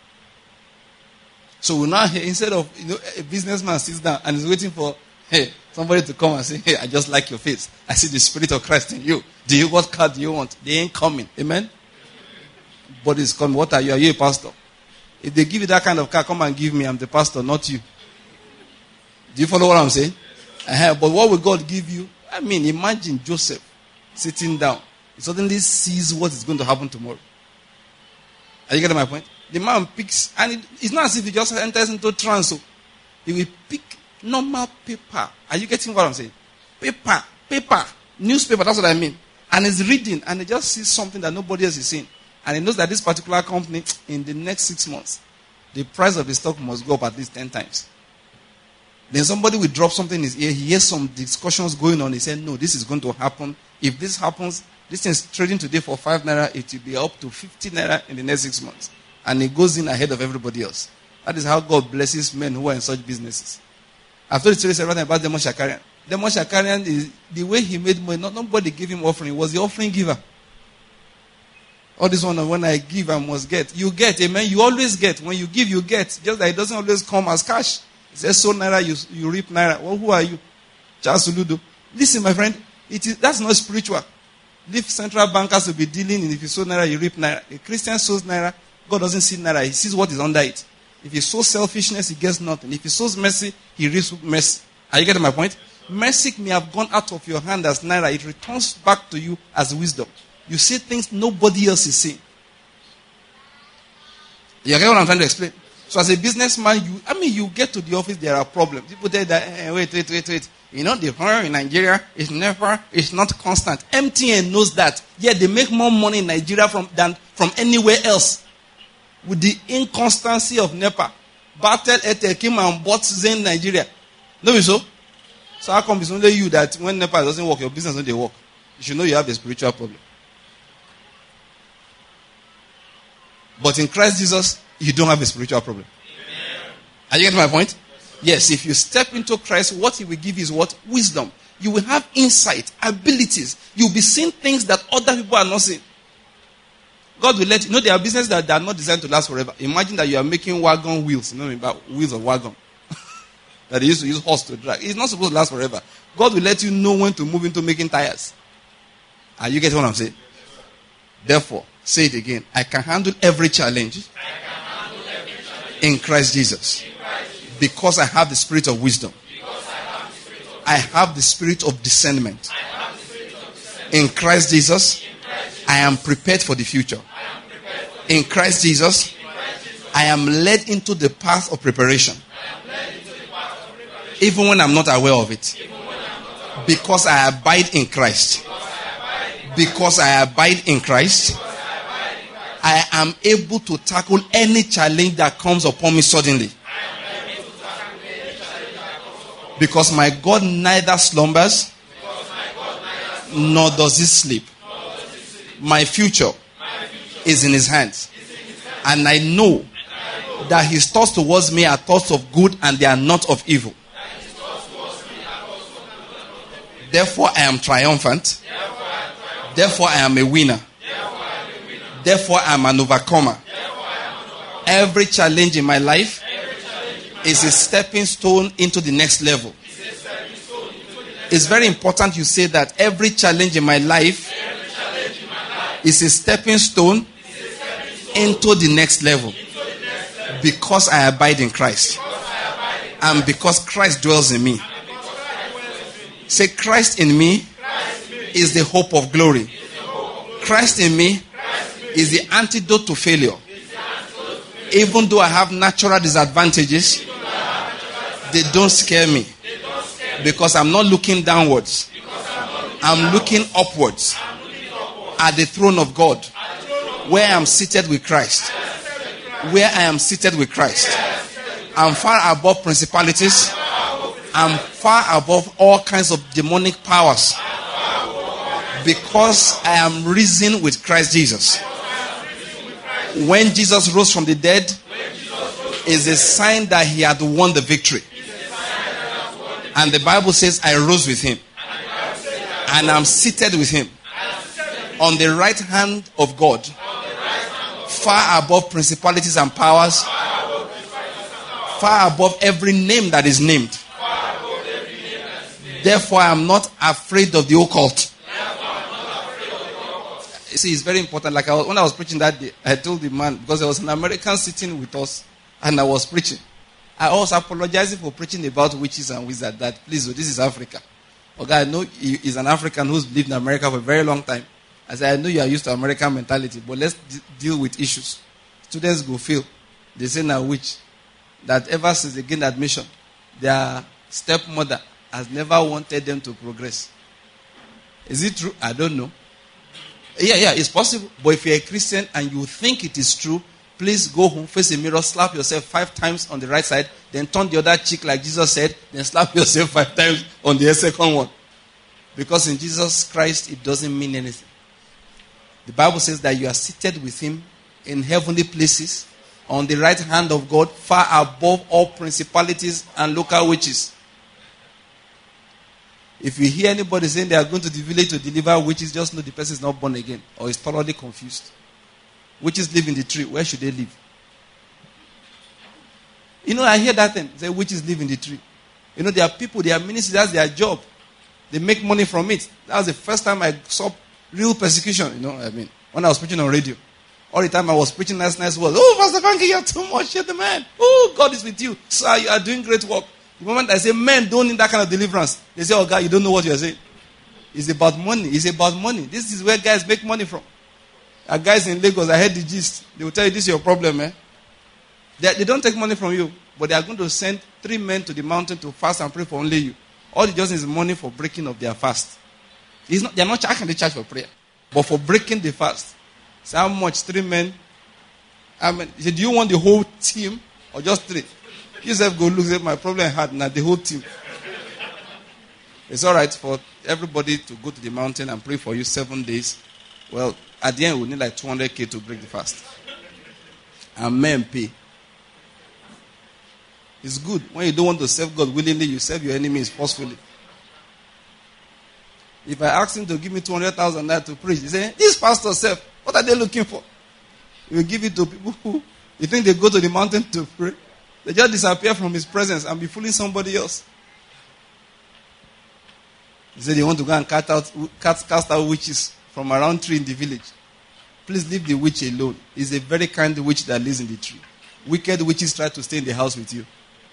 [SPEAKER 2] So we now hear, instead of a businessman sits down and is waiting for somebody to come and say, hey, I just like your face. I see the Spirit of Christ in you. What car do you want? They ain't coming. Amen? But it's coming. What are you? Are you a pastor? If they give you that kind of car, come and give me. I'm the pastor, not you. Do you follow what I'm saying? But what will God give you? I mean, imagine Joseph sitting down. He suddenly sees what is going to happen tomorrow. Are you getting my point? The man picks, and it's not as if he just enters into trance. So he will pick normal paper. Are you getting what I'm saying? Paper, newspaper, that's what I mean. And he's reading, and he just sees something that nobody else is seeing. And he knows that this particular company, in the next 6 months, the price of the stock must go up at least 10 times. Then somebody will drop something in his ear. He hears some discussions going on. He said, no, this is going to happen. If this happens, this thing is trading today for 5 naira. It will be up to 50 naira in the next 6 months. And he goes in ahead of everybody else. That is how God blesses men who are in such businesses. I've told you several times about Demon Shakarian. Demon Shakarian, is the way he made money, nobody gave him offering. He was the offering giver. All this one, when I give, I must get. You get, amen. You always get. When you give, you get. Just that it doesn't always come as cash. It says, so naira, you reap naira. Well, who are you? Charles Uludo. Listen, my friend, that's not spiritual. Leave central bankers to be dealing in if you sow naira, you reap naira. A Christian sows naira, God doesn't see naira. He sees what is under it. If he sows selfishness, he gets nothing. If he sows mercy, he reaps mercy. Are you getting my point? Mercy may have gone out of your hand as naira. It returns back to you as wisdom. You see things nobody else is seeing. You get what I'm trying to explain? So as a businessman, you get to the office, there are problems. People tell you that, wait. You know, the horror in Nigeria is not constant. MTN knows that. Yeah, they make more money in Nigeria than from anywhere else. With the inconstancy of NEPA. Batel Airtel came and bought Zen Nigeria. No, so? So how come it's only you that when NEPA doesn't work, your business doesn't work? You should know you have a spiritual problem. But in Christ Jesus, you don't have a spiritual problem. Amen. Are you getting my point? Yes, if you step into Christ, what he will give is what? Wisdom. You will have insight, abilities. You'll be seeing things that other people are not seeing. God will let you know there are businesses that are not designed to last forever. Imagine that you are making wagon wheels, about wheels of wagon. That they used to use horse to drag. It's not supposed to last forever. God will let you know when to move into making tires. Are you getting what I'm saying? Therefore, say it again. I can handle every challenge in Christ Jesus. Because I have the spirit of wisdom. I have the spirit of discernment. In Christ Jesus, I am prepared for the future. In Christ Jesus, I am led into the path of preparation. Even when I'm not aware of it. Because I abide in Christ. Because I abide in Christ, I am able to tackle any challenge that comes upon me suddenly. Because my God neither slumbers nor does he sleep. My future is in his hands. And I know that his thoughts towards me are thoughts of good and they are not of evil. Therefore I am triumphant. Therefore I am a winner. Therefore I am an overcomer. Every challenge in my life is a stepping stone into the next level. It's very important you say that every challenge in my life is a stepping stone into the next level. Because I abide in Christ. And because Christ dwells in me. Say, Christ in me is the hope of glory. Christ in me is the antidote to failure. Even though I have natural disadvantages, they don't scare me. Because I'm not looking downwards. I'm looking upwards at the throne of God, where I am seated with Christ. Where I am seated with Christ. I'm far above principalities. I'm far above all kinds of demonic powers. Because I am risen with Christ Jesus. When Jesus rose from the dead, is a sign that he had won the victory. And the Bible says, I rose with him. And I'm seated with him. On the right hand of God. Far above principalities and powers. Far above every name that is named. Therefore, I am not afraid of the occult. You see, it's very important. Like when I was preaching that day, I told the man, because there was an American sitting with us, and I was preaching. I was apologizing for preaching about witches and wizards. That please, this is Africa. Okay, I know he's an African who's lived in America for a very long time. I said, I know you are used to American mentality, but let's deal with issues. Students go feel. They say now witch. That ever since they gained admission, their stepmother has never wanted them to progress. Is it true? I don't know. Yeah, it's possible. But if you're a Christian and you think it is true, please go home, face a mirror, slap yourself 5 times on the right side, then turn the other cheek like Jesus said, then slap yourself 5 times on the second one. Because in Jesus Christ, it doesn't mean anything. The Bible says that you are seated with him in heavenly places, on the right hand of God, far above all principalities and local witches. If you hear anybody saying they are going to the village to deliver witches, just know the person is not born again or is thoroughly confused. Witches live in the tree. Where should they live? I hear that thing. Say witches live in the tree. There are people, they are ministers, that's their job. They make money from it. That was the first time I saw real persecution, when I was preaching on radio. All the time I was preaching nice words. Oh, Pastor Frankie, you're too much. You're the man. Oh, God is with you. Sir, you are doing great work. The moment I say men don't need that kind of deliverance, they say, oh God, you don't know what you're saying. It's about money. It's about money. This is where guys make money from. Guys in Lagos, I heard the gist. They will tell you this is your problem, man. They don't take money from you, but they are going to send 3 men to the mountain to fast and pray for only you. All they just need is money for breaking of their fast. They are not charging the church for prayer, but for breaking the fast. So how much? 3 men? He said, do you want the whole team or just 3? Yourself go look at my problem hard now, the whole team. It's all right for everybody to go to the mountain and pray for you 7 days. Well, at the end, we need like 200K to break the fast. And men pay. It's good. When you don't want to serve God willingly, you serve your enemies forcefully. If I ask him to give me 200,000 to preach, he say, this pastor self, what are they looking for? He will give it to people who you think they go to the mountain to pray. They just disappear from his presence and be fooling somebody else. He said they want to go and cast out witches from around tree in the village. Please leave the witch alone. It's a very kind witch that lives in the tree. Wicked witches try to stay in the house with you.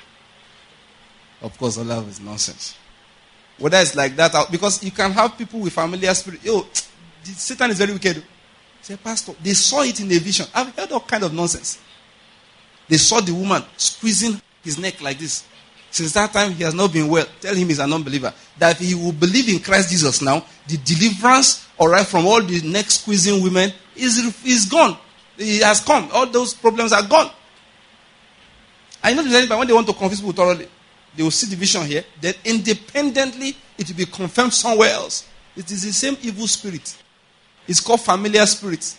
[SPEAKER 2] Of course, all that is nonsense. Whether it's like that, because you can have people with familiar spirit. Satan is very wicked. Say, Pastor, they saw it in a vision. I've heard all kind of nonsense. They saw the woman squeezing his neck like this. Since that time, he has not been well. Tell him he's an unbeliever. That if he will believe in Christ Jesus now, the deliverance, from all the neck squeezing women is gone. It has come. All those problems are gone. I know that when they want to confuse people thoroughly, they will see the vision here. Then independently, it will be confirmed somewhere else. It is the same evil spirit. It's called familiar spirit.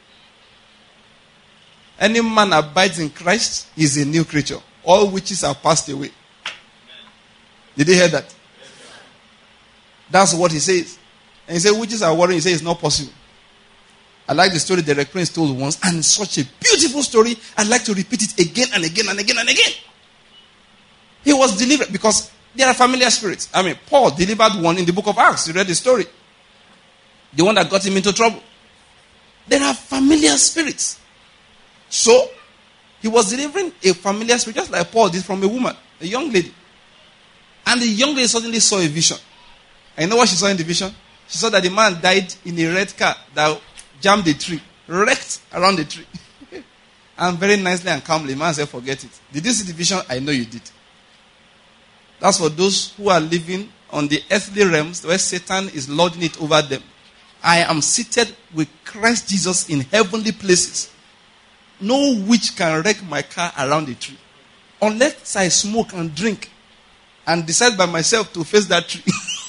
[SPEAKER 2] Any man abides in Christ is a new creature. All witches have passed away. Did you hear that? That's what he says. And he said, witches are worrying. He says, it's not possible. I like the story Derek Prince told once, and it's such a beautiful story. I'd like to repeat it again and again and again and again. He was delivered because there are familiar spirits. Paul delivered one in the book of Acts. You read the story. The one that got him into trouble. There are familiar spirits. So, he was delivering a familiar spirit, just like Paul did from a woman, a young lady. And the young lady suddenly saw a vision. And you know what she saw in the vision? She saw that the man died in a red car that jammed the tree, wrecked around the tree. And very nicely and calmly, the man said, forget it. Did you see the vision? I know you did. That's for those who are living on the earthly realms where Satan is lording it over them. I am seated with Christ Jesus in heavenly places. No witch can wreck my car around the tree. Unless I smoke and drink and decide by myself to face that tree.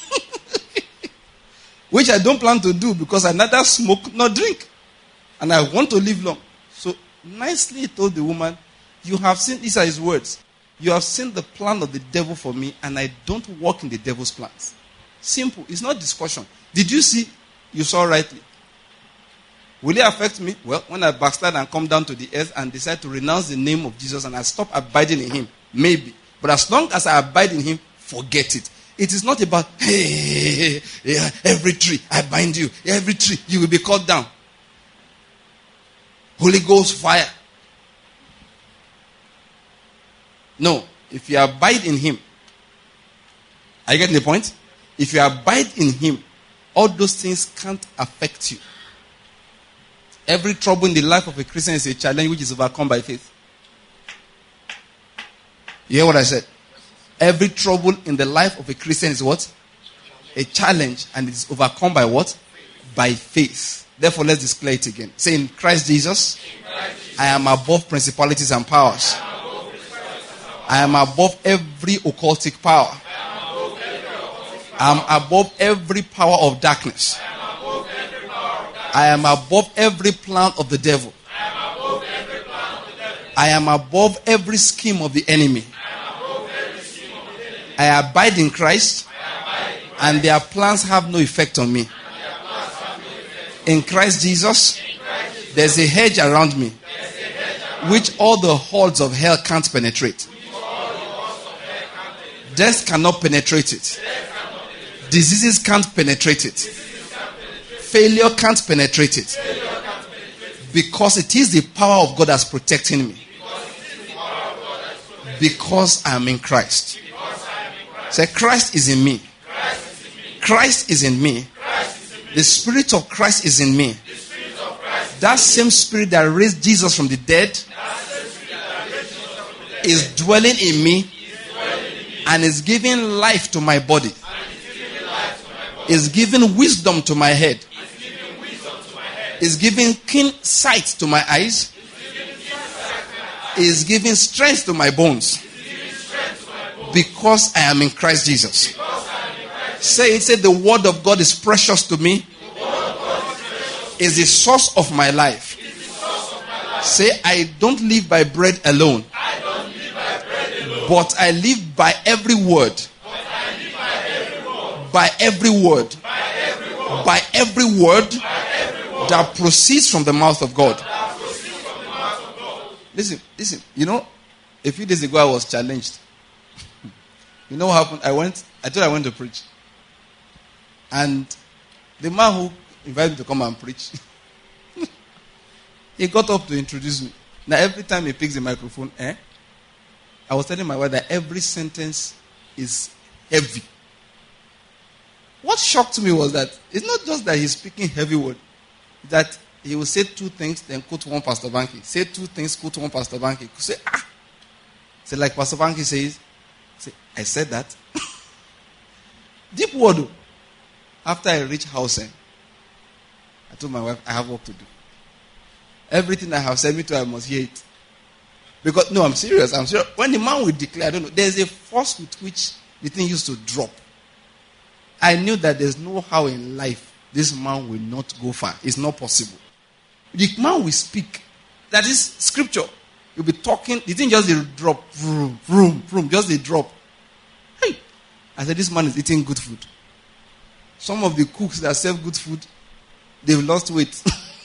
[SPEAKER 2] Which I don't plan to do because I neither smoke nor drink. And I want to live long. So nicely he told the woman, you have seen, these are his words, you have seen the plan of the devil for me and I don't walk in the devil's plans. Simple. It's not discussion. Did you see? You saw rightly. Will it affect me? Well, when I backslide and come down to the earth and decide to renounce the name of Jesus and I stop abiding in him, maybe. But as long as I abide in him, forget it. It is not about, hey, every tree, I bind you. Every tree, you will be cut down. Holy Ghost fire. No. If you abide in him, are you getting the point? If you abide in him, all those things can't affect you. Every trouble in the life of a Christian is a challenge which is overcome by faith. You hear what I said? Every trouble in the life of a Christian is what? A challenge, and it is overcome by what? By faith. Therefore, let's declare it again. Say, in Christ Jesus, I am above principalities and powers. I am above every occultic power. I am above every power of darkness. I am above every plan of the devil. I am above every scheme of the enemy. I abide in Christ, and their plans have no effect on me. In Christ Jesus, there's a hedge around me, which all the hordes of hell can't penetrate. Death cannot penetrate it. Diseases can't penetrate it. Failure can't penetrate it. Because it is the power of God that's protecting me. Because I am in Christ. Say, Christ is in me. Christ is in me. The Spirit of Christ is in me. That same Spirit that raised Jesus from the dead is dwelling in me and is giving life to my body. Is giving wisdom to my head. Is giving keen sight to my eyes. Is giving strength to my bones. Because I am in Christ Jesus. Say it, say the word of God is precious to me. Is the source of my life. Say, I don't live by bread alone. But I live by every word. By every word. By every word that proceeds from the mouth of God. Listen. You know, a few days ago I was challenged. You know what happened? I thought I went to preach. And the man who invited me to come and preach, he got up to introduce me. Now every time he picks the microphone, I was telling my wife that every sentence is heavy. What shocked me was that it's not just that he's speaking heavy word, that he will say two things, then quote one Pastor Banky. Say two things, quote one Pastor Banky. Say, Say like Pastor Banky says, I said that. Deep word. After I reach house, I told my wife, I have work to do. Everything I have said me to, I must hear it. Because, no, I'm serious. When the man will declare, I don't know, there's a force with which the thing used to drop. I knew that there's no how in life this man will not go far. It's not possible. The man will speak. That is scripture. You'll be talking, the thing just drop. Vroom, vroom, vroom, just a drop. Hey! I said, this man is eating good food. Some of the cooks that serve good food, they've lost weight.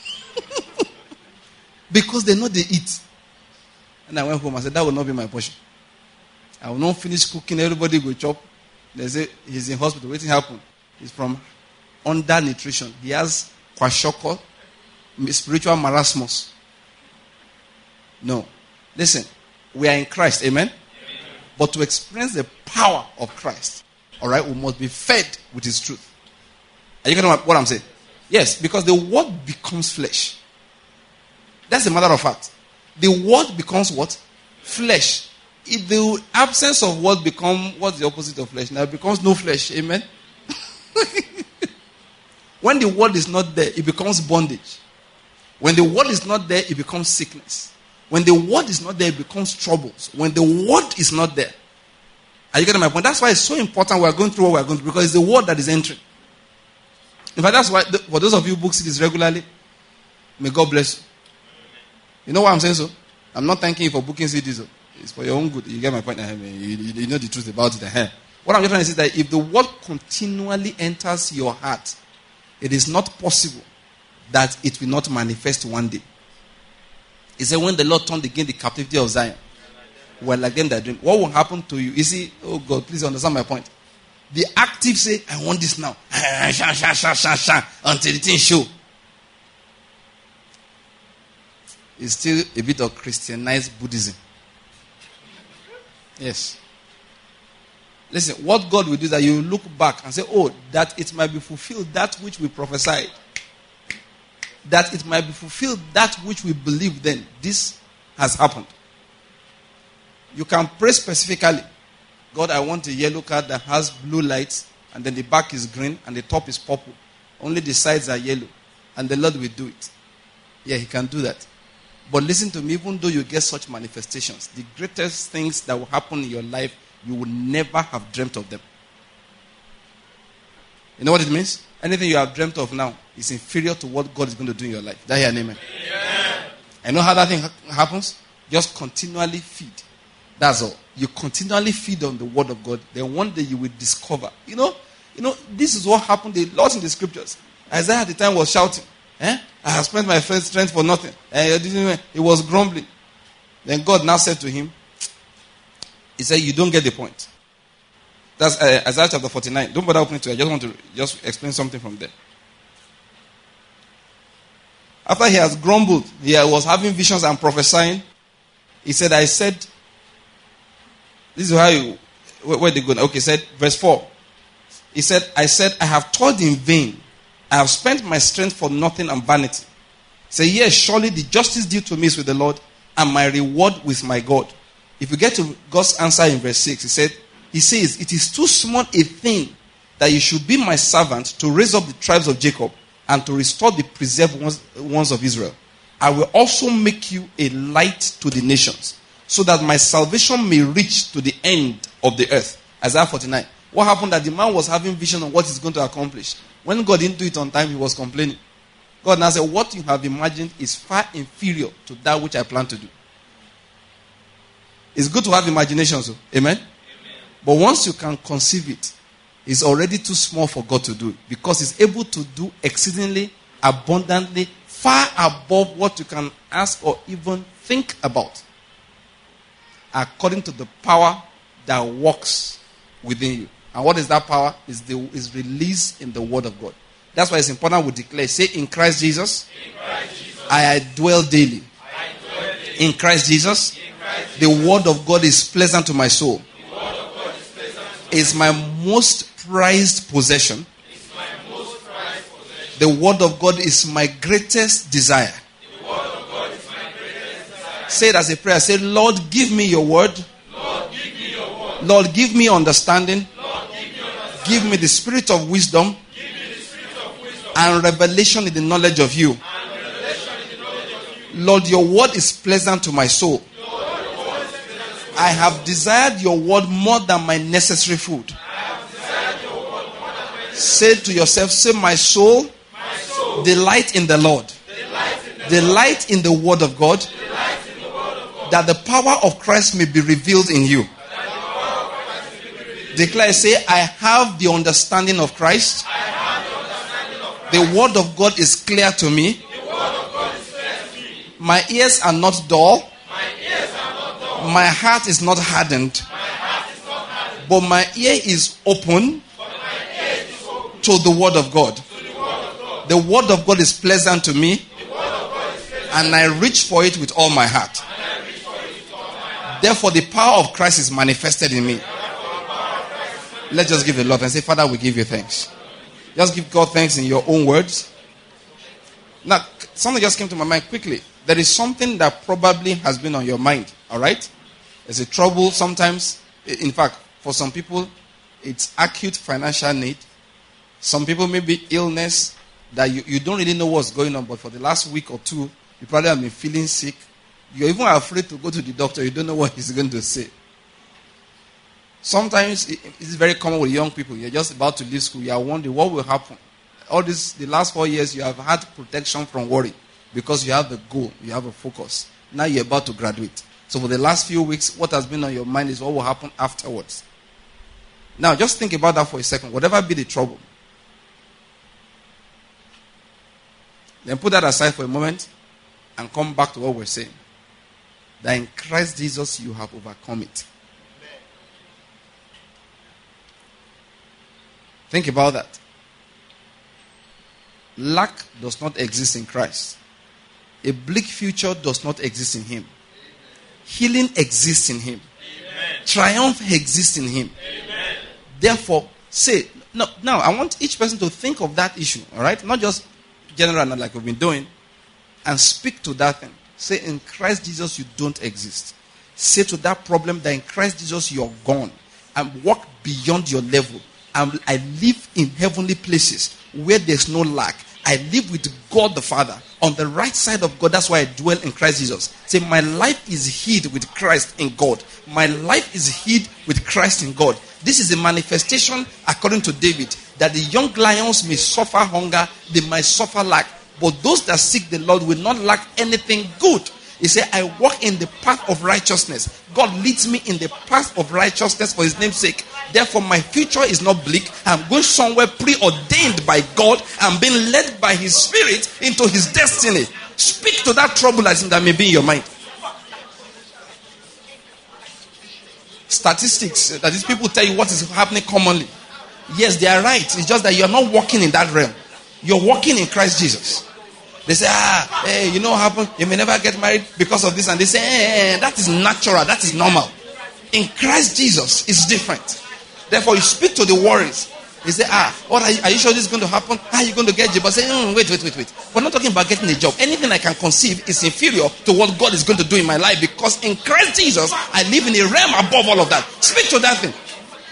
[SPEAKER 2] Because they know they eat. And I went home, I said, that will not be my portion. I will not finish cooking, everybody will chop. They say, he's in hospital, waiting to happen. He's from undernutrition. He has kwashiorkor, spiritual marasmus. No. Listen, we are in Christ, amen? But to experience the power of Christ, all right, we must be fed with his truth. Are you getting what I'm saying? Yes, because the word becomes flesh. That's a matter of fact. The word becomes what? Flesh. If the absence of word becomes, what's the opposite of flesh? Now it becomes no flesh, amen? When the word is not there, it becomes bondage. When the word is not there, it becomes sickness. When the word is not there, it becomes troubles. When the word is not there. Are you getting my point? That's why it's so important we're going through what we're going through, because it's the word that is entering. In fact, that's why, for those of you who book CDs regularly, may God bless you. You know why I'm saying so? I'm not thanking you for booking CDs. It's for your own good. You get my point? You know the truth about it. What I'm just trying to say is that if the word continually enters your heart, it is not possible that it will not manifest one day. He said, when the Lord turned again the captivity of Zion, we're like them that dream. What will happen to you? You see, oh God, please understand my point. The active say, I want this now. Until the thing show. It's still a bit of Christianized Buddhism. Yes. Listen, what God will do is that you look back and say, oh, that it might be fulfilled that which we prophesied. That it might be fulfilled that which we believe then. This has happened. You can pray specifically. God, I want a yellow card that has blue lights, and then the back is green, and the top is purple. Only the sides are yellow. And the Lord will do it. Yeah, he can do that. But listen to me, even though you get such manifestations, the greatest things that will happen in your life, you will never have dreamt of them. You know what it means? Anything you have dreamt of now is inferior to what God is going to do in your life. That hear an amen? Yeah. I know how that thing happens. Just continually feed. That's all. You continually feed on the word of God. Then one day you will discover. You know, this is what happened a lot in the scriptures. Isaiah at the time was shouting, I have spent my first strength for nothing. He was grumbling. Then God now said to him, he said, you don't get the point. That's Isaiah chapter 49. Don't bother opening to it. I just want to explain something from there. After he has grumbled, he was having visions and prophesying. He said, I said, this is how where they go. Okay, he said, verse 4. He said, I have toiled in vain. I have spent my strength for nothing and vanity. Say, yes, surely the justice due to me is with the Lord, and my reward with my God. If you get to God's answer in verse 6, he says, it is too small a thing that you should be my servant to raise up the tribes of Jacob and to restore the preserved ones of Israel. I will also make you a light to the nations, so that my salvation may reach to the end of the earth. Isaiah 49. What happened that the man was having vision on what he's going to accomplish. When God didn't do it on time, he was complaining. God now said, what you have imagined is far inferior to that which I plan to do. It's good to have imagination, so amen? But once you can conceive it, it's already too small for God to do it, because he's able to do exceedingly, abundantly, far above what you can ask or even think about according to the power that works within you. And what is that power? Is released in the word of God. That's why it's important we declare. Say, in Christ Jesus, I dwell daily. In Christ Jesus, the word of God is pleasant to my soul. It's my most prized possession. The word of God is my greatest desire. Say it as a prayer. Say, Lord, give me your word. Lord, give me understanding. Give me the spirit of wisdom and revelation in the knowledge of you. Lord, your word is pleasant to my soul. I have desired your word more than my necessary food. Say to yourself, say, my soul, delight in the Lord. Delight in the word of God, that the power of Christ may be revealed in you. Declare, say, I have the understanding of Christ. The word of God is clear to me. My ears are not dull. My heart is not hardened. But my ear is open to the word of God. The word of God is pleasant to me, and I reach for it with all my heart. Therefore, the power of Christ is manifested in me. Let's just give the Lord and say, Father, we give you thanks. Just give God thanks in your own words. Now, something just came to my mind quickly. There is something that probably has been on your mind, all right? There's a trouble sometimes. In fact, for some people, it's acute financial need. Some people maybe illness that you don't really know what's going on, but for the last week or two, you probably have been feeling sick. You're even afraid to go to the doctor. You don't know what he's going to say. Sometimes it's very common with young people. You're just about to leave school. You are wondering what will happen. The last 4 years, you have had protection from worry because you have a goal, you have a focus. Now you're about to graduate. So for the last few weeks, what has been on your mind is what will happen afterwards. Now, just think about that for a second. Whatever be the trouble, then put that aside for a moment and come back to what we're saying. That in Christ Jesus, you have overcome it. Think about that. Lack does not exist in Christ. A bleak future does not exist in him. Healing exists in him. Amen. Triumph exists in him. Amen. Therefore, say, now I want each person to think of that issue, all right? Not just general, not like we've been doing, and speak to that thing. Say, in Christ Jesus, you don't exist. Say to that problem that in Christ Jesus, you're gone, and walk beyond your level. I live in heavenly places where there's no lack. I live with God the Father on the right side of God. That's why I dwell in Christ Jesus. Say, my life is hid with Christ in God. My life is hid with Christ in God. This is a manifestation, according to David, that the young lions may suffer hunger, they might suffer lack, but those that seek the Lord will not lack anything good. He said, I walk in the path of righteousness. God leads me in the path of righteousness for his name's sake. Therefore, my future is not bleak. I'm going somewhere preordained by God. I'm being led by his spirit into his destiny. Speak to that trouble that may be in your mind. Statistics, that is, people tell you what is happening commonly. Yes, they are right. It's just that you're not walking in that realm. You're walking in Christ Jesus. They say, hey, you know what happened? You may never get married because of this. And they say, hey, that is natural. That is normal. In Christ Jesus, it's different. Therefore, you speak to the worries. They say, what are you sure this is going to happen? How are you going to get a job? I say, wait. We're not talking about getting a job. Anything I can conceive is inferior to what God is going to do in my life, because in Christ Jesus, I live in a realm above all of that. Speak to that thing.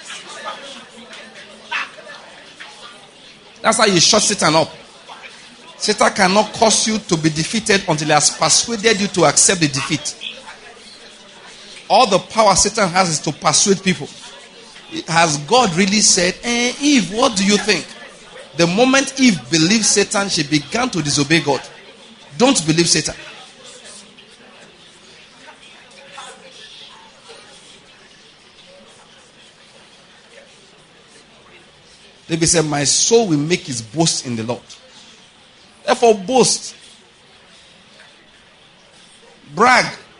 [SPEAKER 2] That's how you shut Satan up. Satan cannot cause you to be defeated until he has persuaded you to accept the defeat. All the power Satan has is to persuade people. Has God really said, Eve, what do you think? The moment Eve believed Satan, she began to disobey God. Don't believe Satan. David said, my soul will make his boast in the Lord. Therefore, boast. Brag.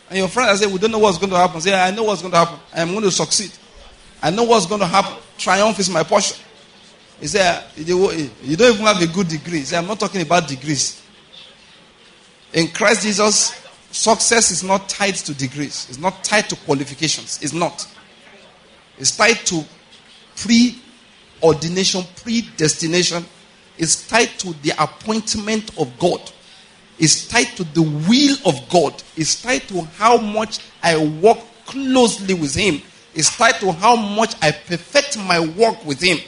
[SPEAKER 2] And your friend, I say, we don't know what's going to happen. Say, I know what's going to happen. I am going to succeed. I know what's going to happen. Triumph is my portion. He said, you don't even have a good degree. He said, I'm not talking about degrees. In Christ Jesus, success is not tied to degrees. It's not tied to qualifications. It's not. It's tied to preordination, predestination. It's tied to the appointment of God. It's tied to the will of God. It's tied to how much I work closely with Him. It's tied to how much I perfect my work with Him.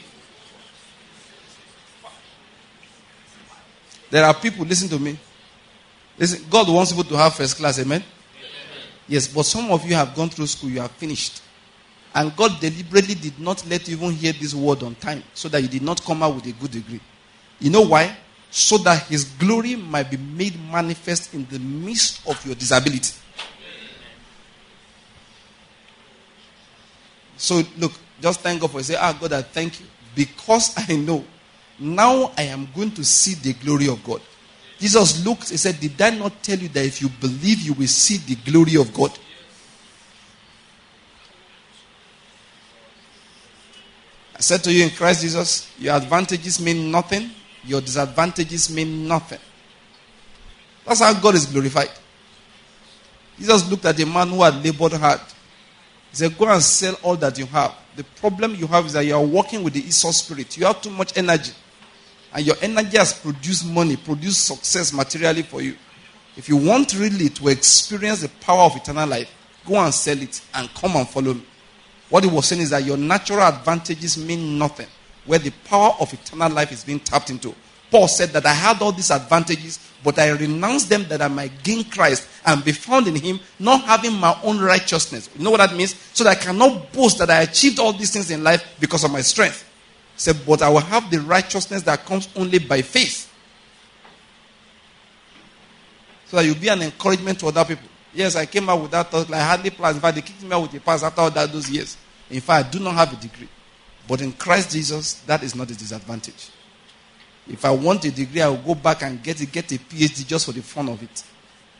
[SPEAKER 2] There are people, listen to me. Listen, God wants people to have first class, amen? Yes, but some of you have gone through school, you have finished. And God deliberately did not let you even hear this word on time, so that you did not come out with a good degree. You know why? So that His glory might be made manifest in the midst of your disability. So look, just thank God for it. Say, God, I thank you. Because I know, now I am going to see the glory of God. Jesus looked, He said, did I not tell you that if you believe, you will see the glory of God? I said to you, in Christ Jesus, your advantages mean nothing. Your disadvantages mean nothing. That's how God is glorified. Jesus looked at a man who had labored hard. He said, go and sell all that you have. The problem you have is that you are working with the Esau spirit. You have too much energy. And your energy has produced money, produced success materially for you. If you want really to experience the power of eternal life, go and sell it and come and follow me. What he was saying is that your natural advantages mean nothing, where the power of eternal life is being tapped into. Paul said that I had all these advantages, but I renounced them that I might gain Christ and be found in Him, not having my own righteousness. You know what that means? So that I cannot boast that I achieved all these things in life because of my strength. He said, but I will have the righteousness that comes only by faith. So that you'll be an encouragement to other people. Yes, I came out with that thought. I hardly planned. In fact, they kicked me out with a pass after all those years. In fact, I do not have a degree. But in Christ Jesus, that is not a disadvantage. If I want a degree, I will go back and get a PhD just for the fun of it.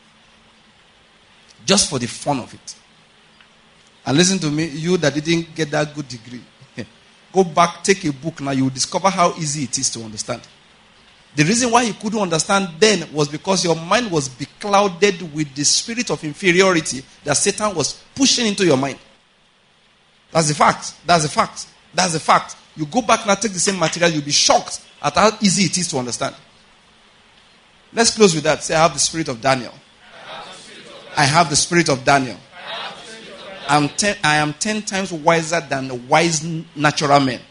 [SPEAKER 2] Just for the fun of it. And listen to me, you that didn't get that good degree, go back, take a book now, you will discover how easy it is to understand. The reason why you couldn't understand then was because your mind was beclouded with the spirit of inferiority that Satan was pushing into your mind. That's the fact. That's the fact. That's the fact. You go back now, take the same material, you'll be shocked at how easy it is to understand. Let's close with that. Say, I have the spirit of Daniel. I have the spirit of Daniel. I am 10 times wiser than the wise natural men.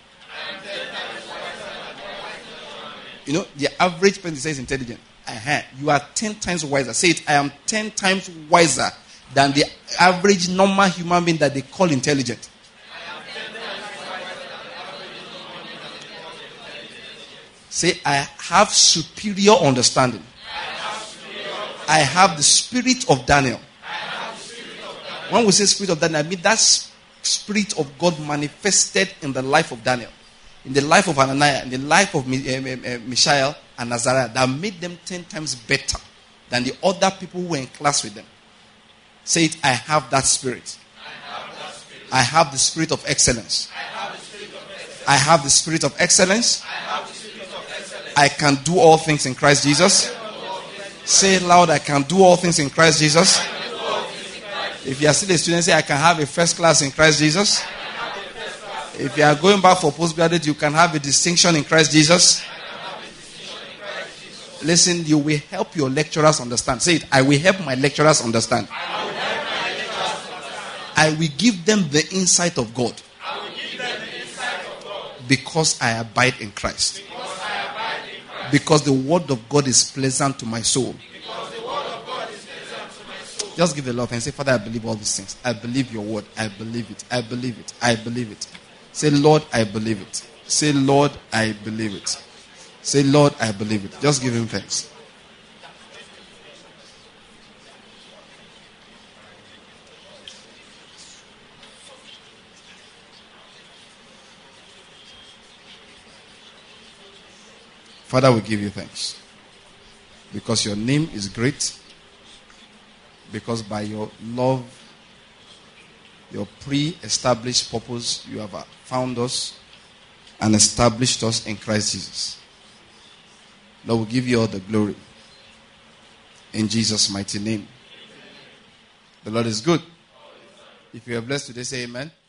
[SPEAKER 2] You know, the average person says intelligent. You are 10 times wiser. Say it, I am 10 times wiser than the average normal human being that they call intelligent. Say, I have superior understanding. I have the spirit of Daniel. When we say spirit of Daniel, I mean that spirit of God manifested in the life of Daniel, in the life of Ananias, in the life of Mishael and Azariah, that made them 10 times better than the other people who were in class with them. Say it, I have that spirit. I have the spirit of excellence. I have the spirit of excellence. I can do all things in Christ Jesus. Say it loud, I can do all things in Christ Jesus. If you are still a student, say, I can have a first class in Christ Jesus. If you are going back for postgraduate, you can have a distinction in Christ Jesus. Listen, you will help your lecturers understand. Say it, I will help my lecturers understand. I will give them the insight of God. Because I abide in Christ. Because the word of God is pleasant to my soul. Just give the Lord and say, Father, I believe all these things. I believe your word. I believe it. I believe it. I believe it. Say, Lord, I believe it. Say, Lord, I believe it. Say, Lord, I believe it. Just give him thanks. Father, we give you thanks. Because your name is great.
[SPEAKER 1] Because by your love, your pre-established purpose, you have found us and established us in Christ Jesus. Lord, we give you all the glory. In Jesus' mighty name. The Lord is good. If you are blessed today, say amen.